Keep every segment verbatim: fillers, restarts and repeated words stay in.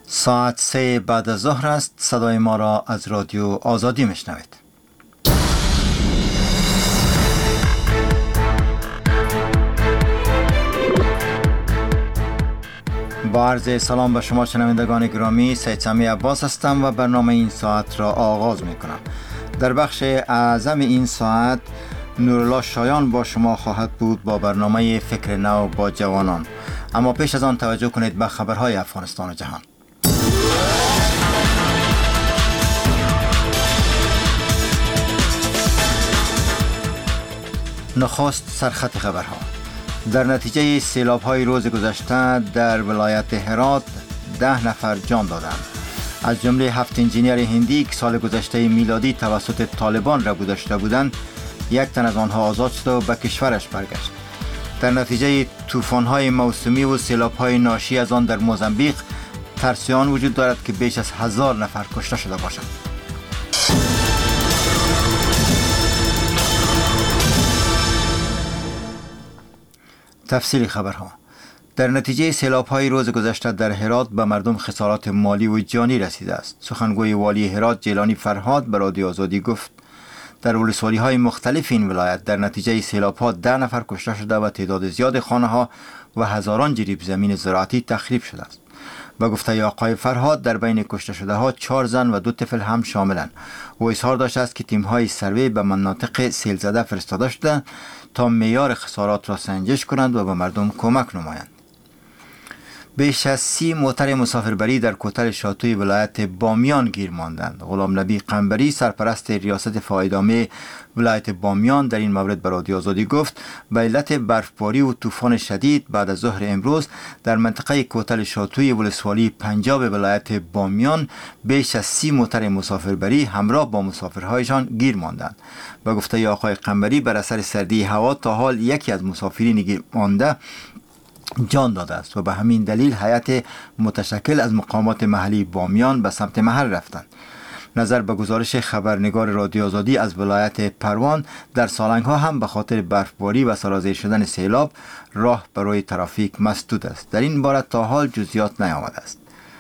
ساعت سه بعد از ظهر است. صدای ما را از رادیو آزادی میشنوید. با عرض سلام به شما شنوندگان گرامی، سید سمی عباس هستم و برنامه این ساعت را آغاز می کنم. در بخش اعظم این ساعت نورالله شایان با شما خواهد بود با برنامه فکر نو با جوانان. اما پیش از آن توجه کنید به خبرهای افغانستان و جهان. نخست سرخط خبرها. در نتیجه سیلاب‌های روز گذشته در ولایت هرات ده نفر جان دادند، از جمله هفت انجینیر هندی که سال گذشته میلادی توسط طالبان ربوده شده بودند. یک تن از آنها آزاد شد و به کشورش برگشت. در نتیجه طوفان‌های موسمی و سیلاب‌های ناشی از آن در موزامبیق ترس آن وجود دارد که بیش از هزار نفر کشته شده باشند. تفصیل خبرها. در نتیجه سیلاب‌های روز گذشته در هرات به مردم خسارات مالی و جانی رسیده است. سخنگوی والی هرات جیلانی فرهاد به رادیو آزادی گفت در ولسوالی‌های مختلف این ولایت در نتیجه سیلاب‌ها ده نفر کشته شده و تعداد زیاد خانه‌ها و هزاران جریب زمین زراعتی تخریب شده است. با گفته آقای فرهاد در بین کشته شده ها چهار زن و دو طفل هم شاملند. او اظهار داشته است که تیم‌های سروی به مناطق سیل زده فرستاده شده تا معیار خسارات را سنجش کنند و به مردم کمک نمایند. بیش از سی موتر مسافربری در کوتل شاتوی ولایت بامیان گیر ماندند. غلام نبی قنبری سرپرست ریاست فایدامه ولایت بامیان در این مورد به رادیو آزادی گفت به علت برفباری و طوفان شدید بعد از ظهر امروز در منطقه کوتل شاتوی ولسوالی پنجاب ولایت بامیان بیش از سی موتر مسافربری همراه با مسافرهایشان گیر ماندند. به گفته آقای قنبری بر اثر سردی هوا تا حال یکی از مسافرین گیر مانده جان داده است و به همین دلیل هیئت متشکل از مقامات محلی بامیان به سمت محل رفتند. نظر به گزارش خبرنگار رادیو آزادی از ولایت پروان در سالنگ ها هم به خاطر برفباری و سرازیر شدن سیلاب راه برای ترافیک مسدود است. در این باره تا حال جزئیات نیامده است.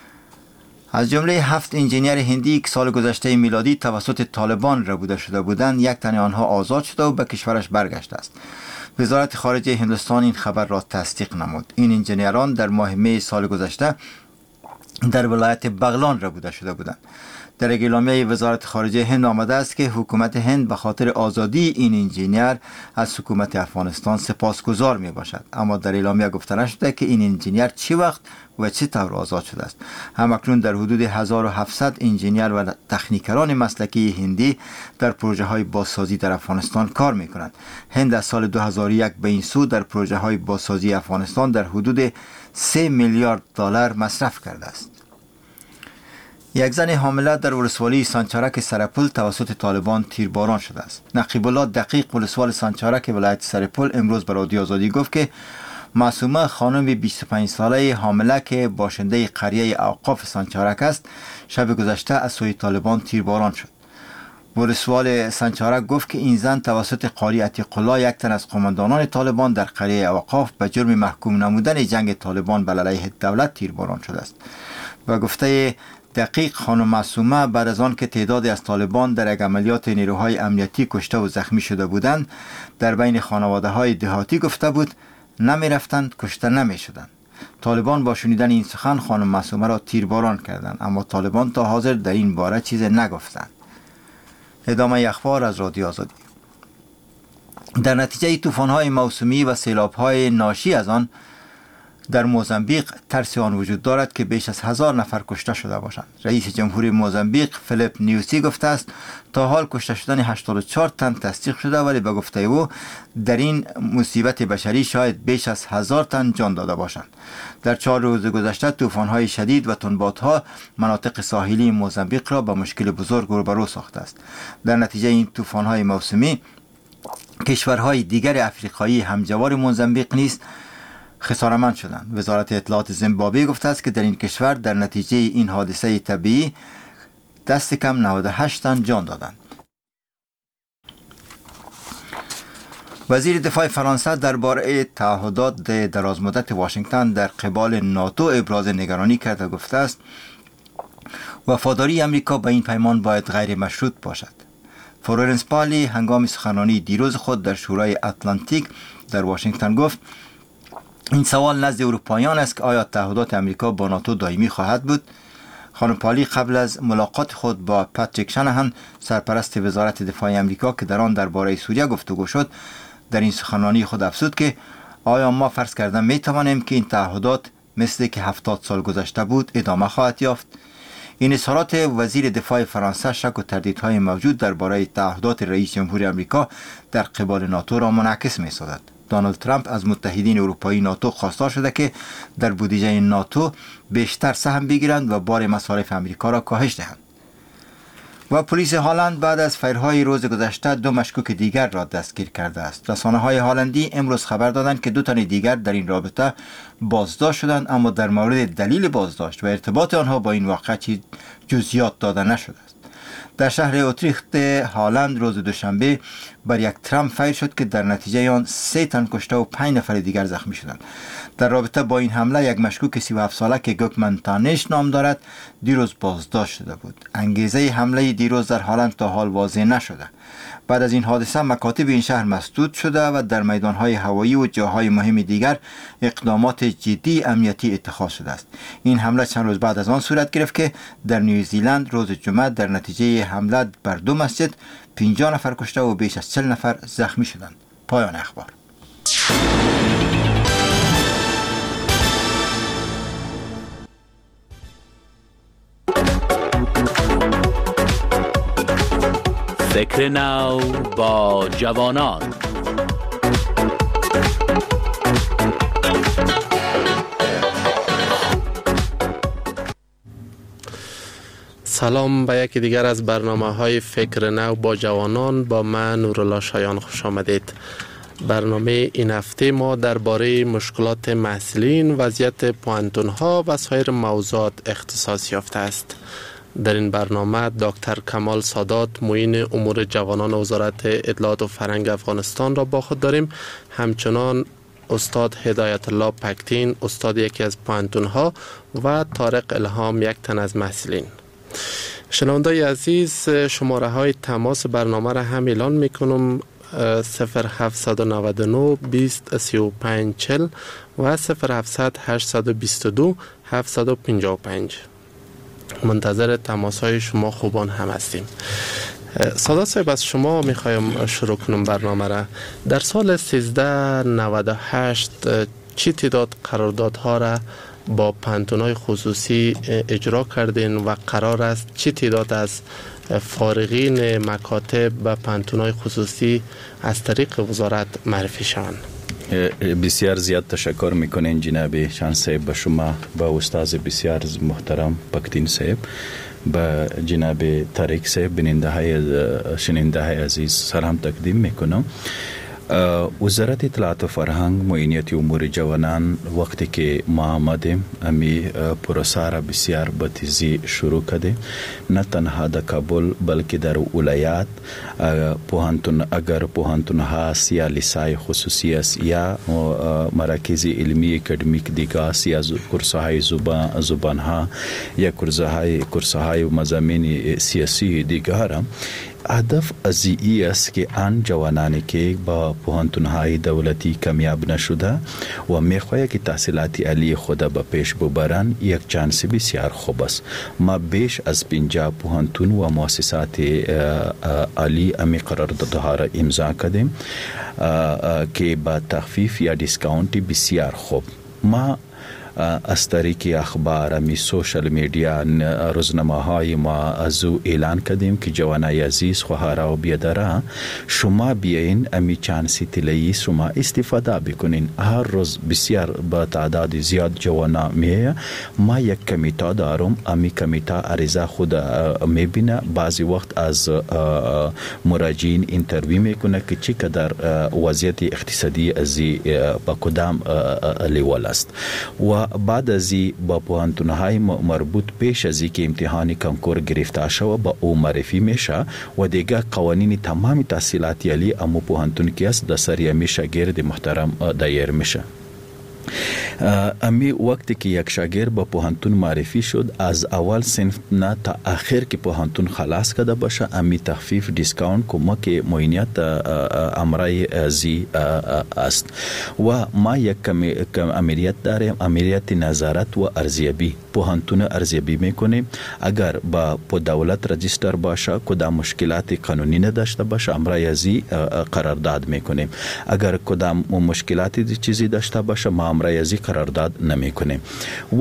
از جمله هفت انجینیر هندی که سال گذشته میلادی توسط طالبان ربوده شده بودند، یک تن آنها آزاد شده و به کشورش برگشته است. وزارت خارجه هندوستان این خبر را تصدیق نمود. این انجینیران در ماه می سال گذشته در ولایت بغلان ربوده شده بودند. در اعلامیه وزارت خارجه هند آمده است که حکومت هند به خاطر آزادی این انجینیر از حکومت افغانستان سپاسگزار می باشد. اما در اعلامیه گفته نشده که این انجینیر چه وقت و چه طور آزاد شده است. همکنون در حدود هزار و هفتصد انجینیر و تکنیکران مسلکی هندی در پروژه های بازسازی در افغانستان کار می کنند. هند از سال دو هزار و یک به این سو در پروژه های بازسازی افغانستان در حدود سه میلیارد دلار مصرف کرده است. یک زن حامله در ولسوالی سانچارک سرپل توسط طالبان تیرباران شده است. نقیب الله دقیق ولسوال سانچارک ولایت سرپل امروز به رادیو آزادی گفت که معصومه خانم بیست و پنج ساله حامله که باشنده قریه اوقاف سانچارک است شب گذشته از سوی طالبان تیرباران شد. ولسوال سانچارک گفت که این زن توسط قاری عتیق الله یک تن از قماندانان طالبان در قریه اوقاف به جرم محکوم نمودن جنگ طالبان بر علیه دولت تیرباران شده است. و گفته دقیق خانم معصومه بعد از آن که تعدادی از طالبان در یک عملیات نیروهای امنیتی کشته و زخمی شده بودند در بین خانواده های دهاتی گفته بود نمی رفتند کشته نمی شدند. طالبان با شنیدن این سخن خانم معصومه را تیرباران کردند، اما طالبان تا حاضر در این باره چیز نگفتند. ادامه اخبار از رادیو آزادی. در نتیجه طوفان‌های موسمی و سیلاب‌های ناشی از آن در موزامبیق ترس آن وجود دارد که بیش از هزار نفر کشته شده باشند. رئیس جمهوری موزامبیق فیلیپ نیوسی گفته است تا حال کشته شدن هشتاد و چهار تن تصدیق شده، ولی به گفته او در این مصیبت بشری شاید بیش از هزار تن جان داده باشند. در چهار روز گذشته طوفان‌های شدید و تندبادها مناطق ساحلی موزامبیق را به مشکل بزرگ روبرو ساخته است. در نتیجه این طوفان‌های موسمی کشورهای دیگر افریقایی همجوار موزامبیق نیز خسارمند شدند. وزارت اطلاعات زیمبابوه گفته است که در این کشور در نتیجه این حادثه طبیعی دست کم نود و هشت تن جان دادند. وزیر دفاع فرانسه درباره تعهدات درازمدت واشنگتن در قبال ناتو ابراز نگرانی کرده و گفته است وفاداری امریکا به این پیمان باید غیر مشروط باشد. فلورنس پارلی هنگام سخنرانی دیروز خود در شورای اتلانتیک در واشنگتن گفت این سوال نزد اروپاییان است که آیا تعهدات امریکا با ناتو دائمی خواهد بود؟ خانم پارلی قبل از ملاقات خود با پاتریک شانهان سرپرست وزارت دفاع امریکا که در آن درباره سوریه گفتگو شد در این سخنرانی خود افزود که آیا ما فرض کرده می توانیم که این تعهدات مثل که هفتاد سال گذشته بود ادامه خواهد یافت؟ این اظهارات وزیر دفاع فرانسه شک و تردیدهای موجود درباره تعهدات رئیس جمهور آمریکا در قبال ناتو را منعکس می سازد. دونالد ترامپ از متحدین اروپایی ناتو خواستار شده که در بودجه ناتو بیشتر سهم بگیرند و بار مصارف آمریکا را کاهش دهند. و پلیس هلند بعد از فیرهای روز گذشته دو مشکوک دیگر را دستگیر کرده است. رسانه‌های هلندی امروز خبر دادند که دو تن دیگر در این رابطه بازداشت شدند، اما در مورد دلیل بازداشت و ارتباط آنها با این واقعه چیز جزئیات داده نشده است. در شهر اوتریخت هلند روز دوشنبه بر یک ترام فیر شد که در نتیجه آن سه تن کشته و پنج نفر دیگر زخمی شدند. در رابطه با این حمله یک مشکوک سی و هفت ساله که گوکمن تانش نام دارد دیروز بازداشت شده بود. انگیزه حمله دیروز در هلند تا حال واضح نشده. بعد از این حادثه مکاتب این شهر مسدود شده و در میدانهای هوایی و جاهای مهم دیگر اقدامات جدی امنیتی اتخاذ شده است. این حمله چند روز بعد از آن صورت گرفت که در نیوزیلند روز جمعه در نتیجه حمله بر دو مسجد پنجاه نفر کشته و بیش از چهل نفر زخمی شدند. پایان اخبار. فکر نو با جوانان. سلام به یکی دیگر از برنامه های فکر نو با جوانان. با من نورالله شایان خوش آمدید. برنامه این هفته ما درباره مشکلات محصلین، وضعیت پوانتون ها و سایر موضوعات اختصاص یافته است. در این برنامه دکتر کمال سادات معین امور جوانان وزارت اطلاعات و فرهنگ افغانستان را با خود داریم. همچنان استاد هدایت الله پکتین، استاد یکی از پوانتون ها، و طارق الهام، یک تن از محصلین. شنوندای عزیز، شماره های تماس برنامه را هم اعلان میکنم: صفر هفت نه نه بیست سی و پنج چهل و صفر هفت هشت دو دو هفت پنج پنج. منتظر تماس های شما خوبان هم هستیم. سادات صاحب، از شما میخوایم شروع کنم برنامه را. در سال سیزده نود و هشت چی تعداد قراردادها را با پانتون‌های خصوصی اجرا کردین و قرار است چی تعداد از فارغین مکاتب و پانتون‌های خصوصی از طریق وزارت معرفی شوند؟ بسیار زیاد تشکر میکنین جناب شان صاحب، به شما، به استاد بسیار محترم پکتین صاحب، به جناب طارق صاحب، بیننده های شنونده های عزیز سلام تقدیم میکنم. وزارت اطلاعات و فرهنگ معینیت امور جوانان وقتی که ما آمدیم امی پروسه را بسیار به تیزی شروع کرده، نه تنها در کابل بلکه در ولایات پوهنتون، اگر پوهنتون هست یا لیسای خصوصی است یا مراکز علمی اکادمیک دیگه است یا کورس‌های زبان زبان ها یا کورس‌های کورس‌های مضامین سیاسی دیگه را، هدف از این است که آن جوانانی که با پوهنتون‌های دولتی کامیاب نشده و می‌خواهند که تحصیلات عالی خود به پیش ببرند، یک چانس بسیار خوب است. ما بیش از پنجاه پوهنتون و مؤسسات عالی امی قراردادها را امضا کردیم که با تخفیف یا دیسکاونت بسیار خوب. ما از طریق اخبار می سوشل میڈیا روزنامه های ما از او اعلان کردیم که جوانای عزیز خواهرا و بیادرها، شما بیاین امی چانسی طلایی شما استفاده بکنین. هر روز بسیار با تعداد زیاد جوانا میه. ما یک کمیته دارم، امی کمیته عریضه خود میبینه، بعضی وقت از مراجعین انترویو میکنه که چقدر وضعیت اقتصادی ازی با کدام لیول است و و بعد از با پوهنتون‌های مربوط پیش از اینکه امتحان کنکور گرفته شود با او معرفی میشه و دیگه قوانین تمام تحصیلات یلی امو پوهنتون که است در سر یمی شاگرد محترم دایر میشه. امی وقتی که یک شاگرد با پوهنتون معرفی شد از اول صنف نه تا آخر که پوهنتون خلاص کرده باشه امی تخفیف دیسکاونت کمک معینیت امرای زی است و ما یک امریت داریم، امریت نظارت و ارزیابی. پوهنتون ارزیابی میکنه اگر با پو دولت رجیستر باشه کدام مشکلات قانونی نداشته باشه امرای زی قرارداد میکنه، اگر کدام مشکلاتی چیزی داشته باشه ما امرای زی قرارداد نمیکنه و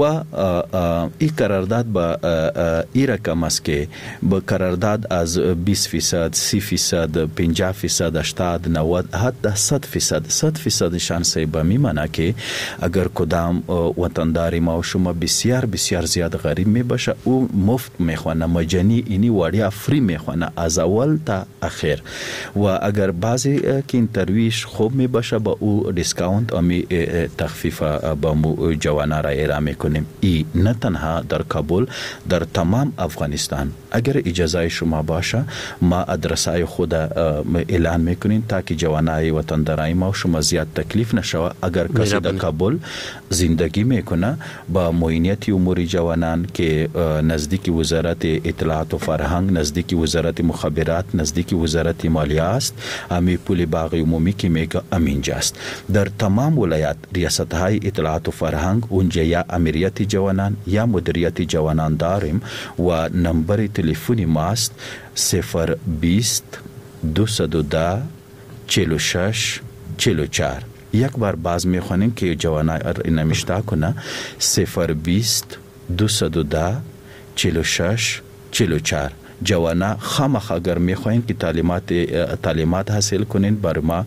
این قرارداد با این رقم است که با قرارداد از بیست فیصد، سی فیصد، پنجاه فیصد، هشتاد، نود حتی صد فیصد صد فیصد شانسی به میمانه که اگر کدام وطنداری ما و شما بسیار بسیار زیاد غریب می باشه او مفت میخوانه، مجانی اینی واریا فری میخوانه از اول تا آخر و اگر بعضی که این ترویش خوب می باشه با او دیسکاونت امی تخفیف با مو جوانا را اعلام میکنیم. ای نه تنها در کابل در تمام افغانستان اگر اجازه شما باشه ما ادرسای خود اعلان میکنیم تاکه جوانای وطندارای ما شما زیاد تکلیف نشوه. اگر کسی در کابل زندگی میکنه با معینیت امور جوانان که نزدیک وزارت اطلاعات و فرهنگ، نزدیک وزارت مخابرات، نزدیک وزارت مالیه است، امی پول باغ عمومی که میگه امینجاست. در تمام ولایت ریاست های اطلاعات و فرهنگ اونجا یا امریت جوانان یا مدیریت جوانان داریم و نمبر تلفنی ماست صفر بیست دوصد و ده چهل و شش چهل و چهار. یک بار باز میخوانیم که جوانای نمیشته کنه صفر بیست دوصد و ده چهل و شش چهل و چهار. جوانا خامخ اگر میخواین که تعلیمات تعلیمات حاصل کنین بر ما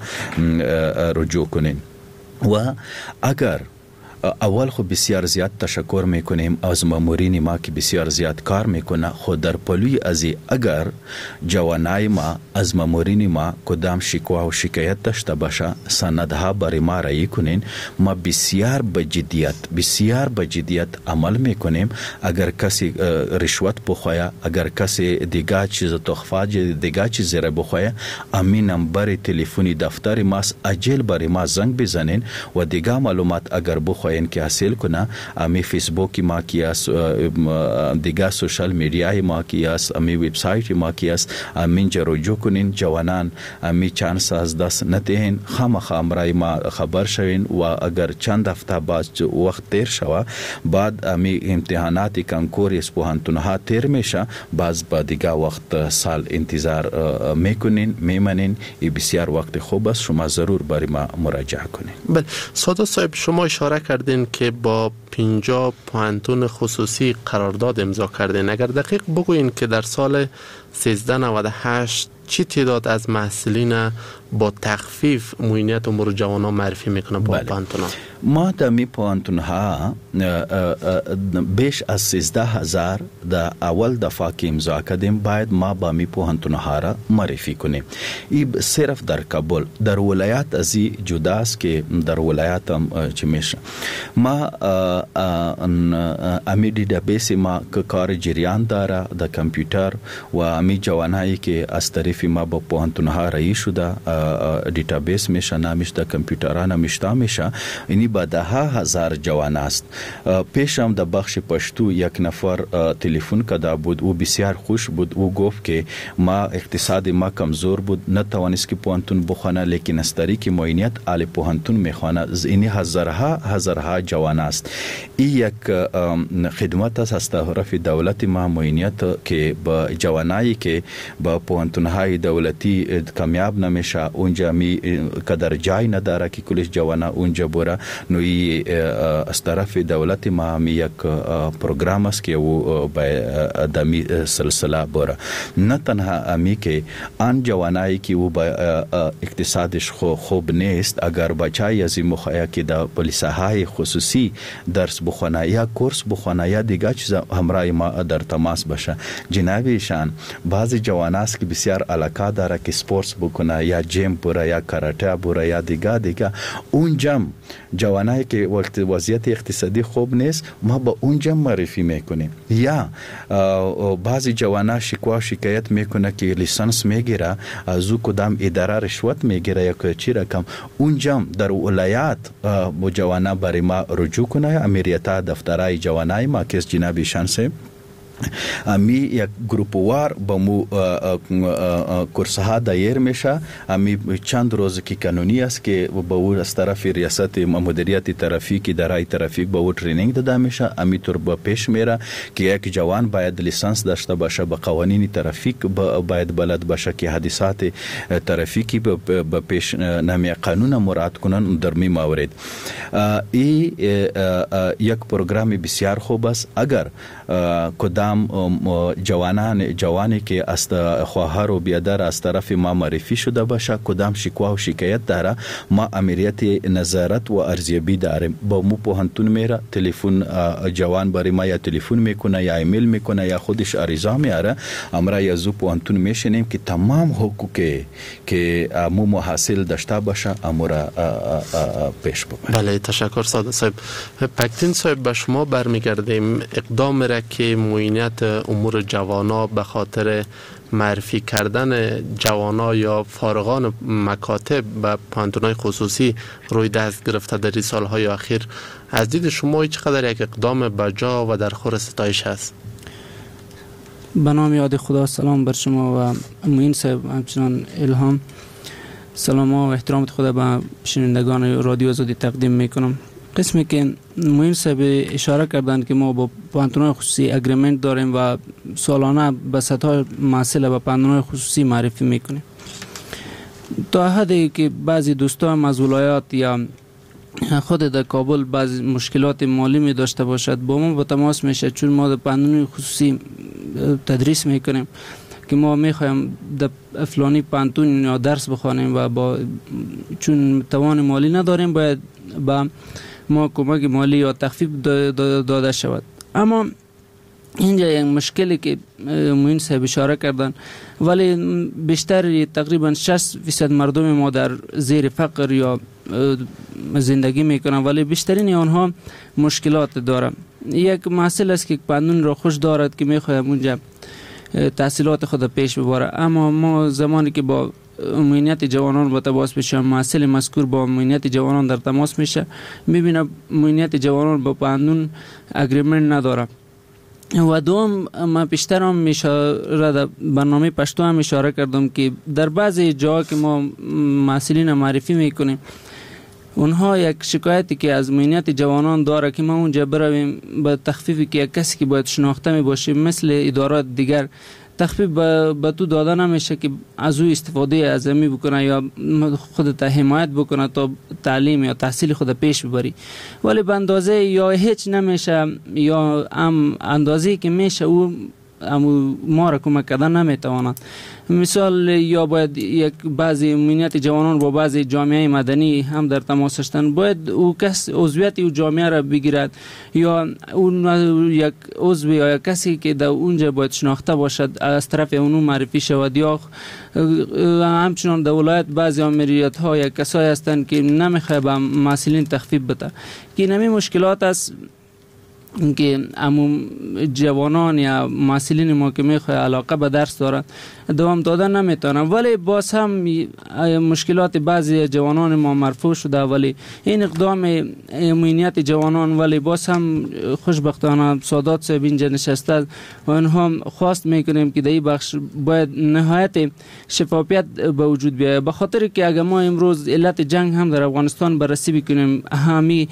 رجوع کنین و اگر اول خو بسیار زیاد تشکر میکنیم از مامورین ما که بسیار زیاد کار میکنه. خود در پلوی ازی اگر جوانای ما از مامورین ما کدام شکوه و شکایت داشته باشه سندها برای ما رای کنین. ما بسیار بجدیت بسیار بجدیت عمل میکنیم. اگر کسی رشوت بخواه، اگر کسی دیگه چیز تخفا دیگه چیز را بخواه، امین نمبر تلفنی دفتر ماست، اجل برای ما زنگ بزنین و دیگه معلومات اگر بخواه که حاصل کنه. امی فیسبوک ما کی است، دیگه سوشال میڈیا ما کی است، امی ویب سایت ما کی است، امین رجوع کنین. جوانان امی چانس از دست ندهین، خامخا امرای ما خبر شوین و اگر چند هفته بعد وقت تیر شوه بعد امی امتحانات کنکور اس پوهنتونها تیر میشه باز با دیگه وقت سال انتظار میکنین میمنین. ای بسیار وقت خوب است، شما ضرور برای ما مراجعه کنین. بله سادات صاحب شما اشاره کردین که با پنجاه پوهنتون خصوصی قرارداد امضا کردین. اگر دقیق بگوین که در سال سیزده نود و هشت چی تعداد از محصلین با تخفیف معینیت امور جوانان معرفی میکنه با پوهنتون ها؟ ما در می پوهنتون ها بیش از سیزده هزار در اول دفعه که امضا کردیم باید ما با می پوهنتون ها را معرفی کنیم. این صرف در کابل، در ولایت ازی جداست که در ولایت هم چی میشه. ما امی دیدابیس ما که کار جریان داره در کامپیوتر و امی جوانهایی که از طریف ما با پوهنتون ها رایی شده دیتابیس میشه، نامش در کامپیوترها نمیشته میشه. اینی با ده هزار جوان است. پیش هم در بخش پشتو یک نفر تلفن کرده بود، او بسیار خوش بود. او گفت که ما اقتصاد ما کمزور بود، نتوانست که پوهنتون بخونه، لیکن از طریق معینیت آل پوهنتون میخونه. اینی هزارها هزارها جوان است. این یک خدمت است از طرف دولت ما معینیت که با جوانایی که با پوهنتون های دولتی کامیاب نمیشه اونجا می قدر جای نداره که کلش جوانا اونجا بره. نوی از طرف دولت ما می یک پروگرام است که او با دمی سلسله بره. نه تنها امی که آن جوانایی که او با اقتصادش خوب نیست اگر بچای از این مخایا که در پلیسه های خصوصی درس بخونه یا کورس بخونه یا دیگه چیز همراه ما در تماس باشه. جنابیشان بعضی جواناست که بسیار علاقه داره که سپورتس بکنه یا جیم بوره یا کاراته بوره یا دیگه دیگه اونجا جوانایی که وقت وضعیت اقتصادی خوب نیست ما با اونجا معرفی میکنیم. یا بعضی جوانا شکوا شکایت میکنه که لیسانس میگیره از او کدام اداره رشوت میگیره یا چی رقم، اونجا در ولایت جوانا برای ما رجوع کنه. امیریت دفترای جوانای ما که جناب شانسه امی یک گروپ وار با مو کورس ها دایر میشه. امی چند روز که قانونی است که با او از طرف ریاست مدیریت ترافیک اداره ترافیک با او ترینینگ داده میشه. امی طور با پیش میره که یک جوان باید لیسانس داشته باشه، با قوانین ترافیک باید بلد باشه که حادثات ترافیکی با پیش نمی قانون مراعات کنن در می موارد. ای یک پروگرام بسیار خوب است. اگر کدام جوانان جوانی که از خواهر و بیادر از طرف ما معرفی شده باشه، کدام شکوه و شکایت داره، ما امریت نظارت و ارزیابی داریم. با مو پوهنتون میره، تلفن جوان برای ما یا تلفن میکنه یا ایمیل میکنه یا خودش عریضه میاره، امرا یا زو پوهنتون میشنیم که تمام حقوقی که مو محصل داشته باشه امورا پیش ببره. بله تشکر ساده صاحب. پکتین صاحب به شما برمیگردیم. اقدام را که معینیت امور جوانا به خاطر معرفی کردن جوانا یا فارغان مکاتب به پانتونای خصوصی روی دست گرفته در این سالهای اخیر، از دید شما چقدر یک اقدام بجا و در خور ستایش است؟ به نام یاد خدا، سلام بر شما و معین صاحب، همچنان الهام. سلام و احترامت خدا به شنوندگان رادیو آزادی تقدیم میکنم. قسمی که معین صاحب اشاره کردن که ما با پانتونای خصوصی اگریمنت داریم و سالانه به صدها محصل به پانتونای خصوصی معرفی میکنیم. تا حدی که بعضی دوستان از ولایات یا خود در کابل بعضی مشکلات مالی می داشته باشد با ما با تماس میشه، چون ما در پانتونای خصوصی تدریس میکنیم که ما میخوایم در فلانی پانتون یا درس بخوانیم و با چون توان مالی نداریم باید با ما کمک مالی یا تخفیف داده شود. اما اینجا یک مشکلی که معین صاحب اشاره کردن، ولی بیشتر تقریبا شصت فیصد مردم ما در زیر فقر یا زندگی میکنن، ولی بیشترین آنها مشکلات دارن. یک محصل است که پانتون را خوش دارد که میخوایم اونجا تحصیلات خود پیش ببره، اما ما زمانی که با معینیت جوانان با تماس بشیم، محصل مذکور با معینیت جوانان در تماس میشه، میبینه معینیت جوانان با پانتون اگریمنت نداره. و دوم ما پیشتر هم میشاره در برنامه پشتو هم اشاره کردم که در بعضی جاها که ما محصلین معرفی میکنیم، اونها یک شکایتی که از معینیت جوانان داره که ما اونجا برویم به تخفیفی که یک کسی که باید شناخته می باشه مثل ادارات دیگر تخفیف به تو داده نمیشه که از او استفاده از امی بکنه یا خودت حمایت بکنه تا تعلیم یا تحصیل خود پیش ببری، ولی به اندازه یا هیچ نمیشه یا هم اندازه که میشه او امو ما را کمک کردن نمیتواند. مثال یا باید یک بعضی معینیت جوانان با بعضی جامعه مدنی هم در تماس هستند، باید او کس عضویت او جامعه را بگیرد یا اون یک عضو یا کسی که در اونجا باید شناخته باشد از طرف اونو معرفی شود. یا همچنان در ولایت بعضی امریت ها یا کسایی هستند که نمیخواه به محصلین تخفیف بده، که نمی مشکلات است که امو جوانان یا محصلین ما که میخواه علاقه به درس دارن دوام دادن نمیتونن، ولی باز هم مشکلات بعضی جوانان ما مرفوع شده. ولی این اقدام معینیت جوانان ولی باز هم خوشبختانه سادات صاحب اینجا نشسته و اونها خواست میکنیم که در این بخش باید نهایت شفافیت به وجود بیاید، به خاطر که اگر ما امروز علت جنگ هم در افغانستان بررسی بکنیم، همی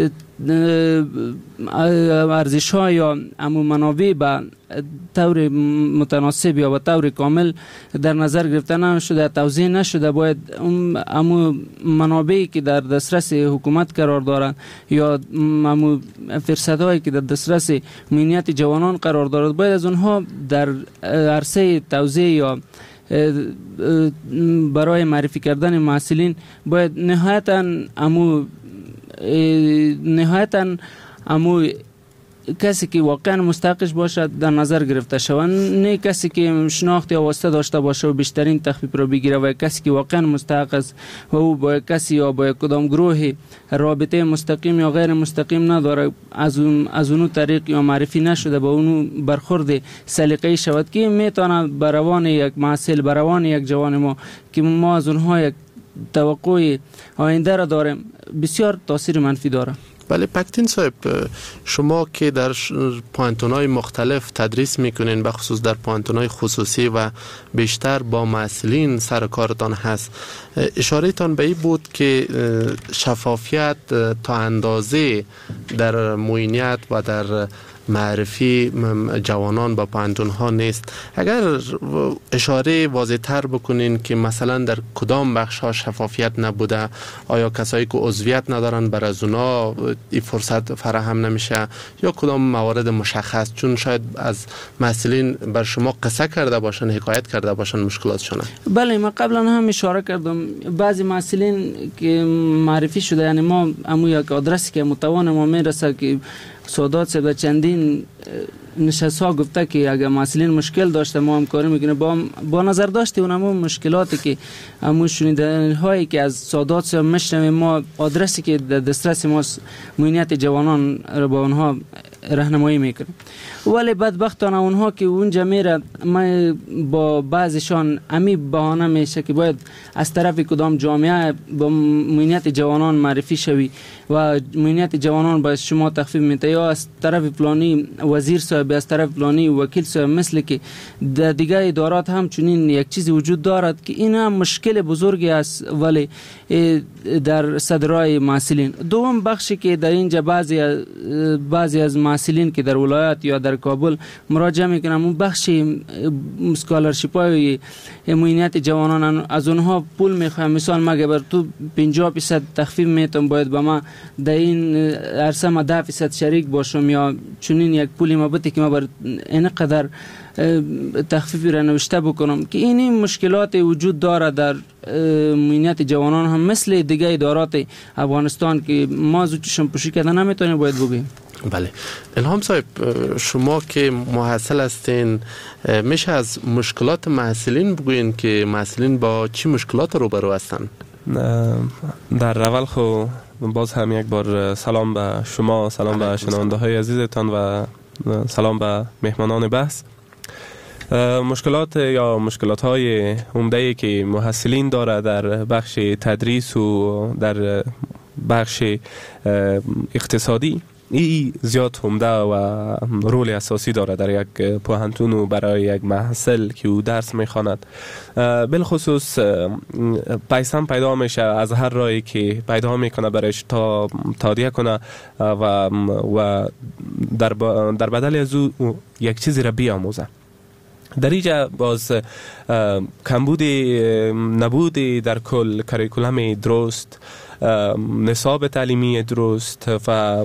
ارزش ها یا امو منابع به طور متناسب یا به طور کامل در نظر گرفته نشده، توزیع نشده. باید امو منابعی که در دسترس حکومت قرار دارند یا امو فرصت هایی که در دسترس معینیت جوانان قرار دارد باید از اونها در عرصه توزیع یا برای معرفی کردن محصلین باید نهایتاً امو نهایتاً امو کسی که واقعا مستحقش باشد در نظر گرفته شود، نه کسی که شناخت یا واسطه داشته باشه و بیشترین تخفیف را بگیره و کسی که واقعا مستحق است و او با کسی یا با کدام گروه رابطه مستقیم یا غیر مستقیم نداره، از اون از اونو طریق یا معرفی نشده با اونو برخورد سلیقه‌ای شود که میتونه بر روان یک محصل، بر روان یک جوان ما که ما از اونها یک توقع آینده را داریم، بسیار تاثیر منفی داره. بله پکتین صاحب، شما که در پوانتون‌های مختلف تدریس میکنین، به خصوص در پوانتون‌های خصوصی و بیشتر با معلولین سر کارتان هست، اشاره تان به این بود که شفافیت تا اندازه در معینیت و در معرفی جوانان با پوانتون ها نیست. اگر اشاره واضح تر بکنین که مثلا در کدام بخش ها شفافیت نبوده، آیا کسایی که عضویت ندارن بر از اونا این فرصت فراهم نمیشه یا کدام موارد مشخص، چون شاید از مسئولین بر شما قصه کرده باشن، حکایت کرده باشن مشکلاتشون؟ بله، ما قبلا هم اشاره کردم بعضی مسئولین که معرفی شده، یعنی ما امو یک آدرسی که متوان ما میرسه که سادات صاحب چندین نشست ها گفته که اگر مسئولین مشکل داشته ما همکاری میکنه. با با نظر داشته اونم مشکلاتی که همون شنیدن هایی که از سادات صاحب مشنویم، ما آدرسی که در دسترس ما معینیت جوانان رو با اونها راهنمایی میکنیم، ولی بدبختانه اونها که اونجا میره ما با بعضیشان امی بهانه میشه که باید از طرف کدام جامعه با معینیت جوانان معرفی شوی و معینیت جوانان باید شما تخفیف میده، یا از طرف فلانی وزیر صاحب، از طرف فلانی وکیل صاحب، مثل که در دیگه ادارات هم چنین یک چیزی وجود دارد که این هم مشکل بزرگی است ولی در صدرای مسئولین. دوم بخشی که در اینجا بعضی بعضی از مسئولین که در ولایت یا در کابل مراجعه میکنم، اون بخشی اسکالرشیپ های معینیت جوانان از اونها پول میخوایم، مثال مگه بر تو پنجاه درصد تخفیف میتونم باید به ما در این عرصه ما ده درصد شریک باشم یا چنین یک پولی ما بده که ما بر این قدر تخفیفی را نوشته بکنم، که این مشکلات وجود داره در معینیت جوانان هم مثل دیگه ادارات افغانستان که ما زود چشم پوشی کردن نمیتونیم باید بگیم. بله الهام صاحب، شما که محصل هستین میشه از مشکلات محصلین بگوین که محصلین با چی مشکلات روبرو هستن؟ در اول خو باز هم یک بار سلام به شما، سلام به شنونده های عزیزتان و سلام به مهمانان بحث. مشکلات یا مشکلات های عمده‌ای که محصلین داره در بخش تدریس و در بخش اقتصادی، ای زیاد عمده و رول اساسی داره در یک پوهنتون و برای یک محصل که او درس میخواند. بالخصوص پیسم پیدا میشه از هر راهی که پیدا میکنه برایش تا تادیه کنه و و در در بدل از او یک چیزی را بیاموزه. در اینجا باز کمبود نبود در کل کاریکولم درست، نصاب تعلیمی درست و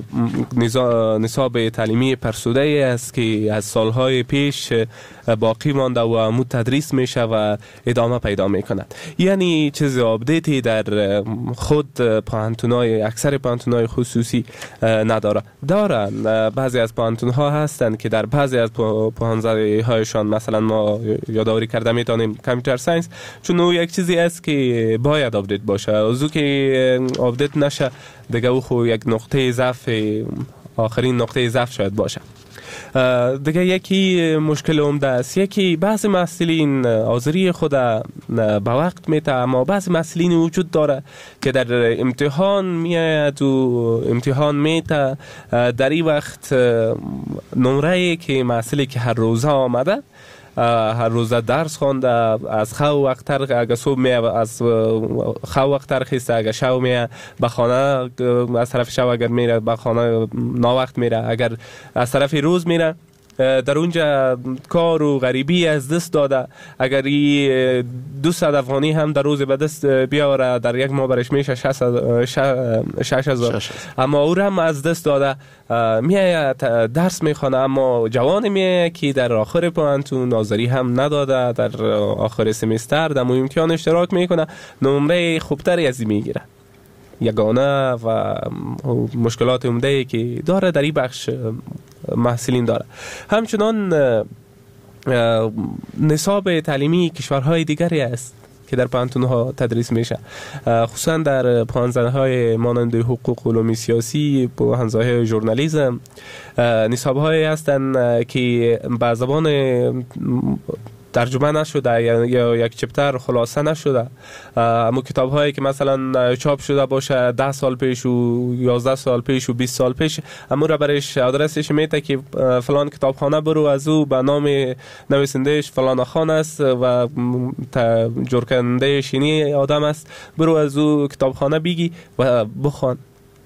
نصاب تعلیمی فرسوده است که از سالهای پیش باقی مانده و مو تدریس میشه و ادامه پیدا میکند. یعنی چیز آپدیتی در خود پوهنتونای اکثر پوهنتونای خصوصی نداره. دارن بعضی از پوهنتونها هستند که در بعضی از پوهنزده هایشان، مثلا ما یادآوری کرده میتونیم کامپیوتر ساینس، چون او یک چیزی است که باید آپدیت باشه، از او که آپدیت نشه دیگه او خو یک نقطه ضعف، آخرین نقطه ضعف شاید باشه. دیگه یکی مشکل عمده است، یکی بعضی مسئولین حاضری خود به وقت میته، اما بعضی مسئولین وجود داره که در امتحان میاد و امتحان میته، در این وقت نمره که مسئولی که هر روزه آمده، هر روز درس خونده، از خو وقت تر اگه صبح می از خو وقت تر خیسته، اگه شو می به خانه از طرف شو اگر میره به خانه نا وقت میره، اگر از طرف روز میره در اونجا کار و غریبی از دست داده. اگر این دویست افغانی هم در روز به دست بیاره در یک ماه برش میشه شش هزار، اما او هم از دست داده. میاد درس میخوانه، اما جوان میاد که در آخر پوهنتون ناظری هم نداده، در آخر سمستر در امتحان اشتراک میکنه، نمره خوبتری از این میگیره. یگانه و مشکلات عمده‌ای که داره در این بخش محصلین داره. همچنان نصاب تعلیمی کشورهای دیگری است که در پانتون‌ها تدریس میشه، خصوصا در پانزدهای مانند حقوق، علوم سیاسی، پانزدهای ژورنالیسم. نصاب‌هایی هستند که به زبان ترجمه نشده یا یک چپتر خلاصه نشده. اما کتاب هایی که مثلا چاپ شده باشه ده سال پیش و یازده سال پیش و بیست سال پیش، اما را برش آدرسش میته که فلان کتابخانه برو، از او به نام نویسندهش فلان خان است و جورکنده شینی آدم است، برو از او کتابخانه بگی و بخوان.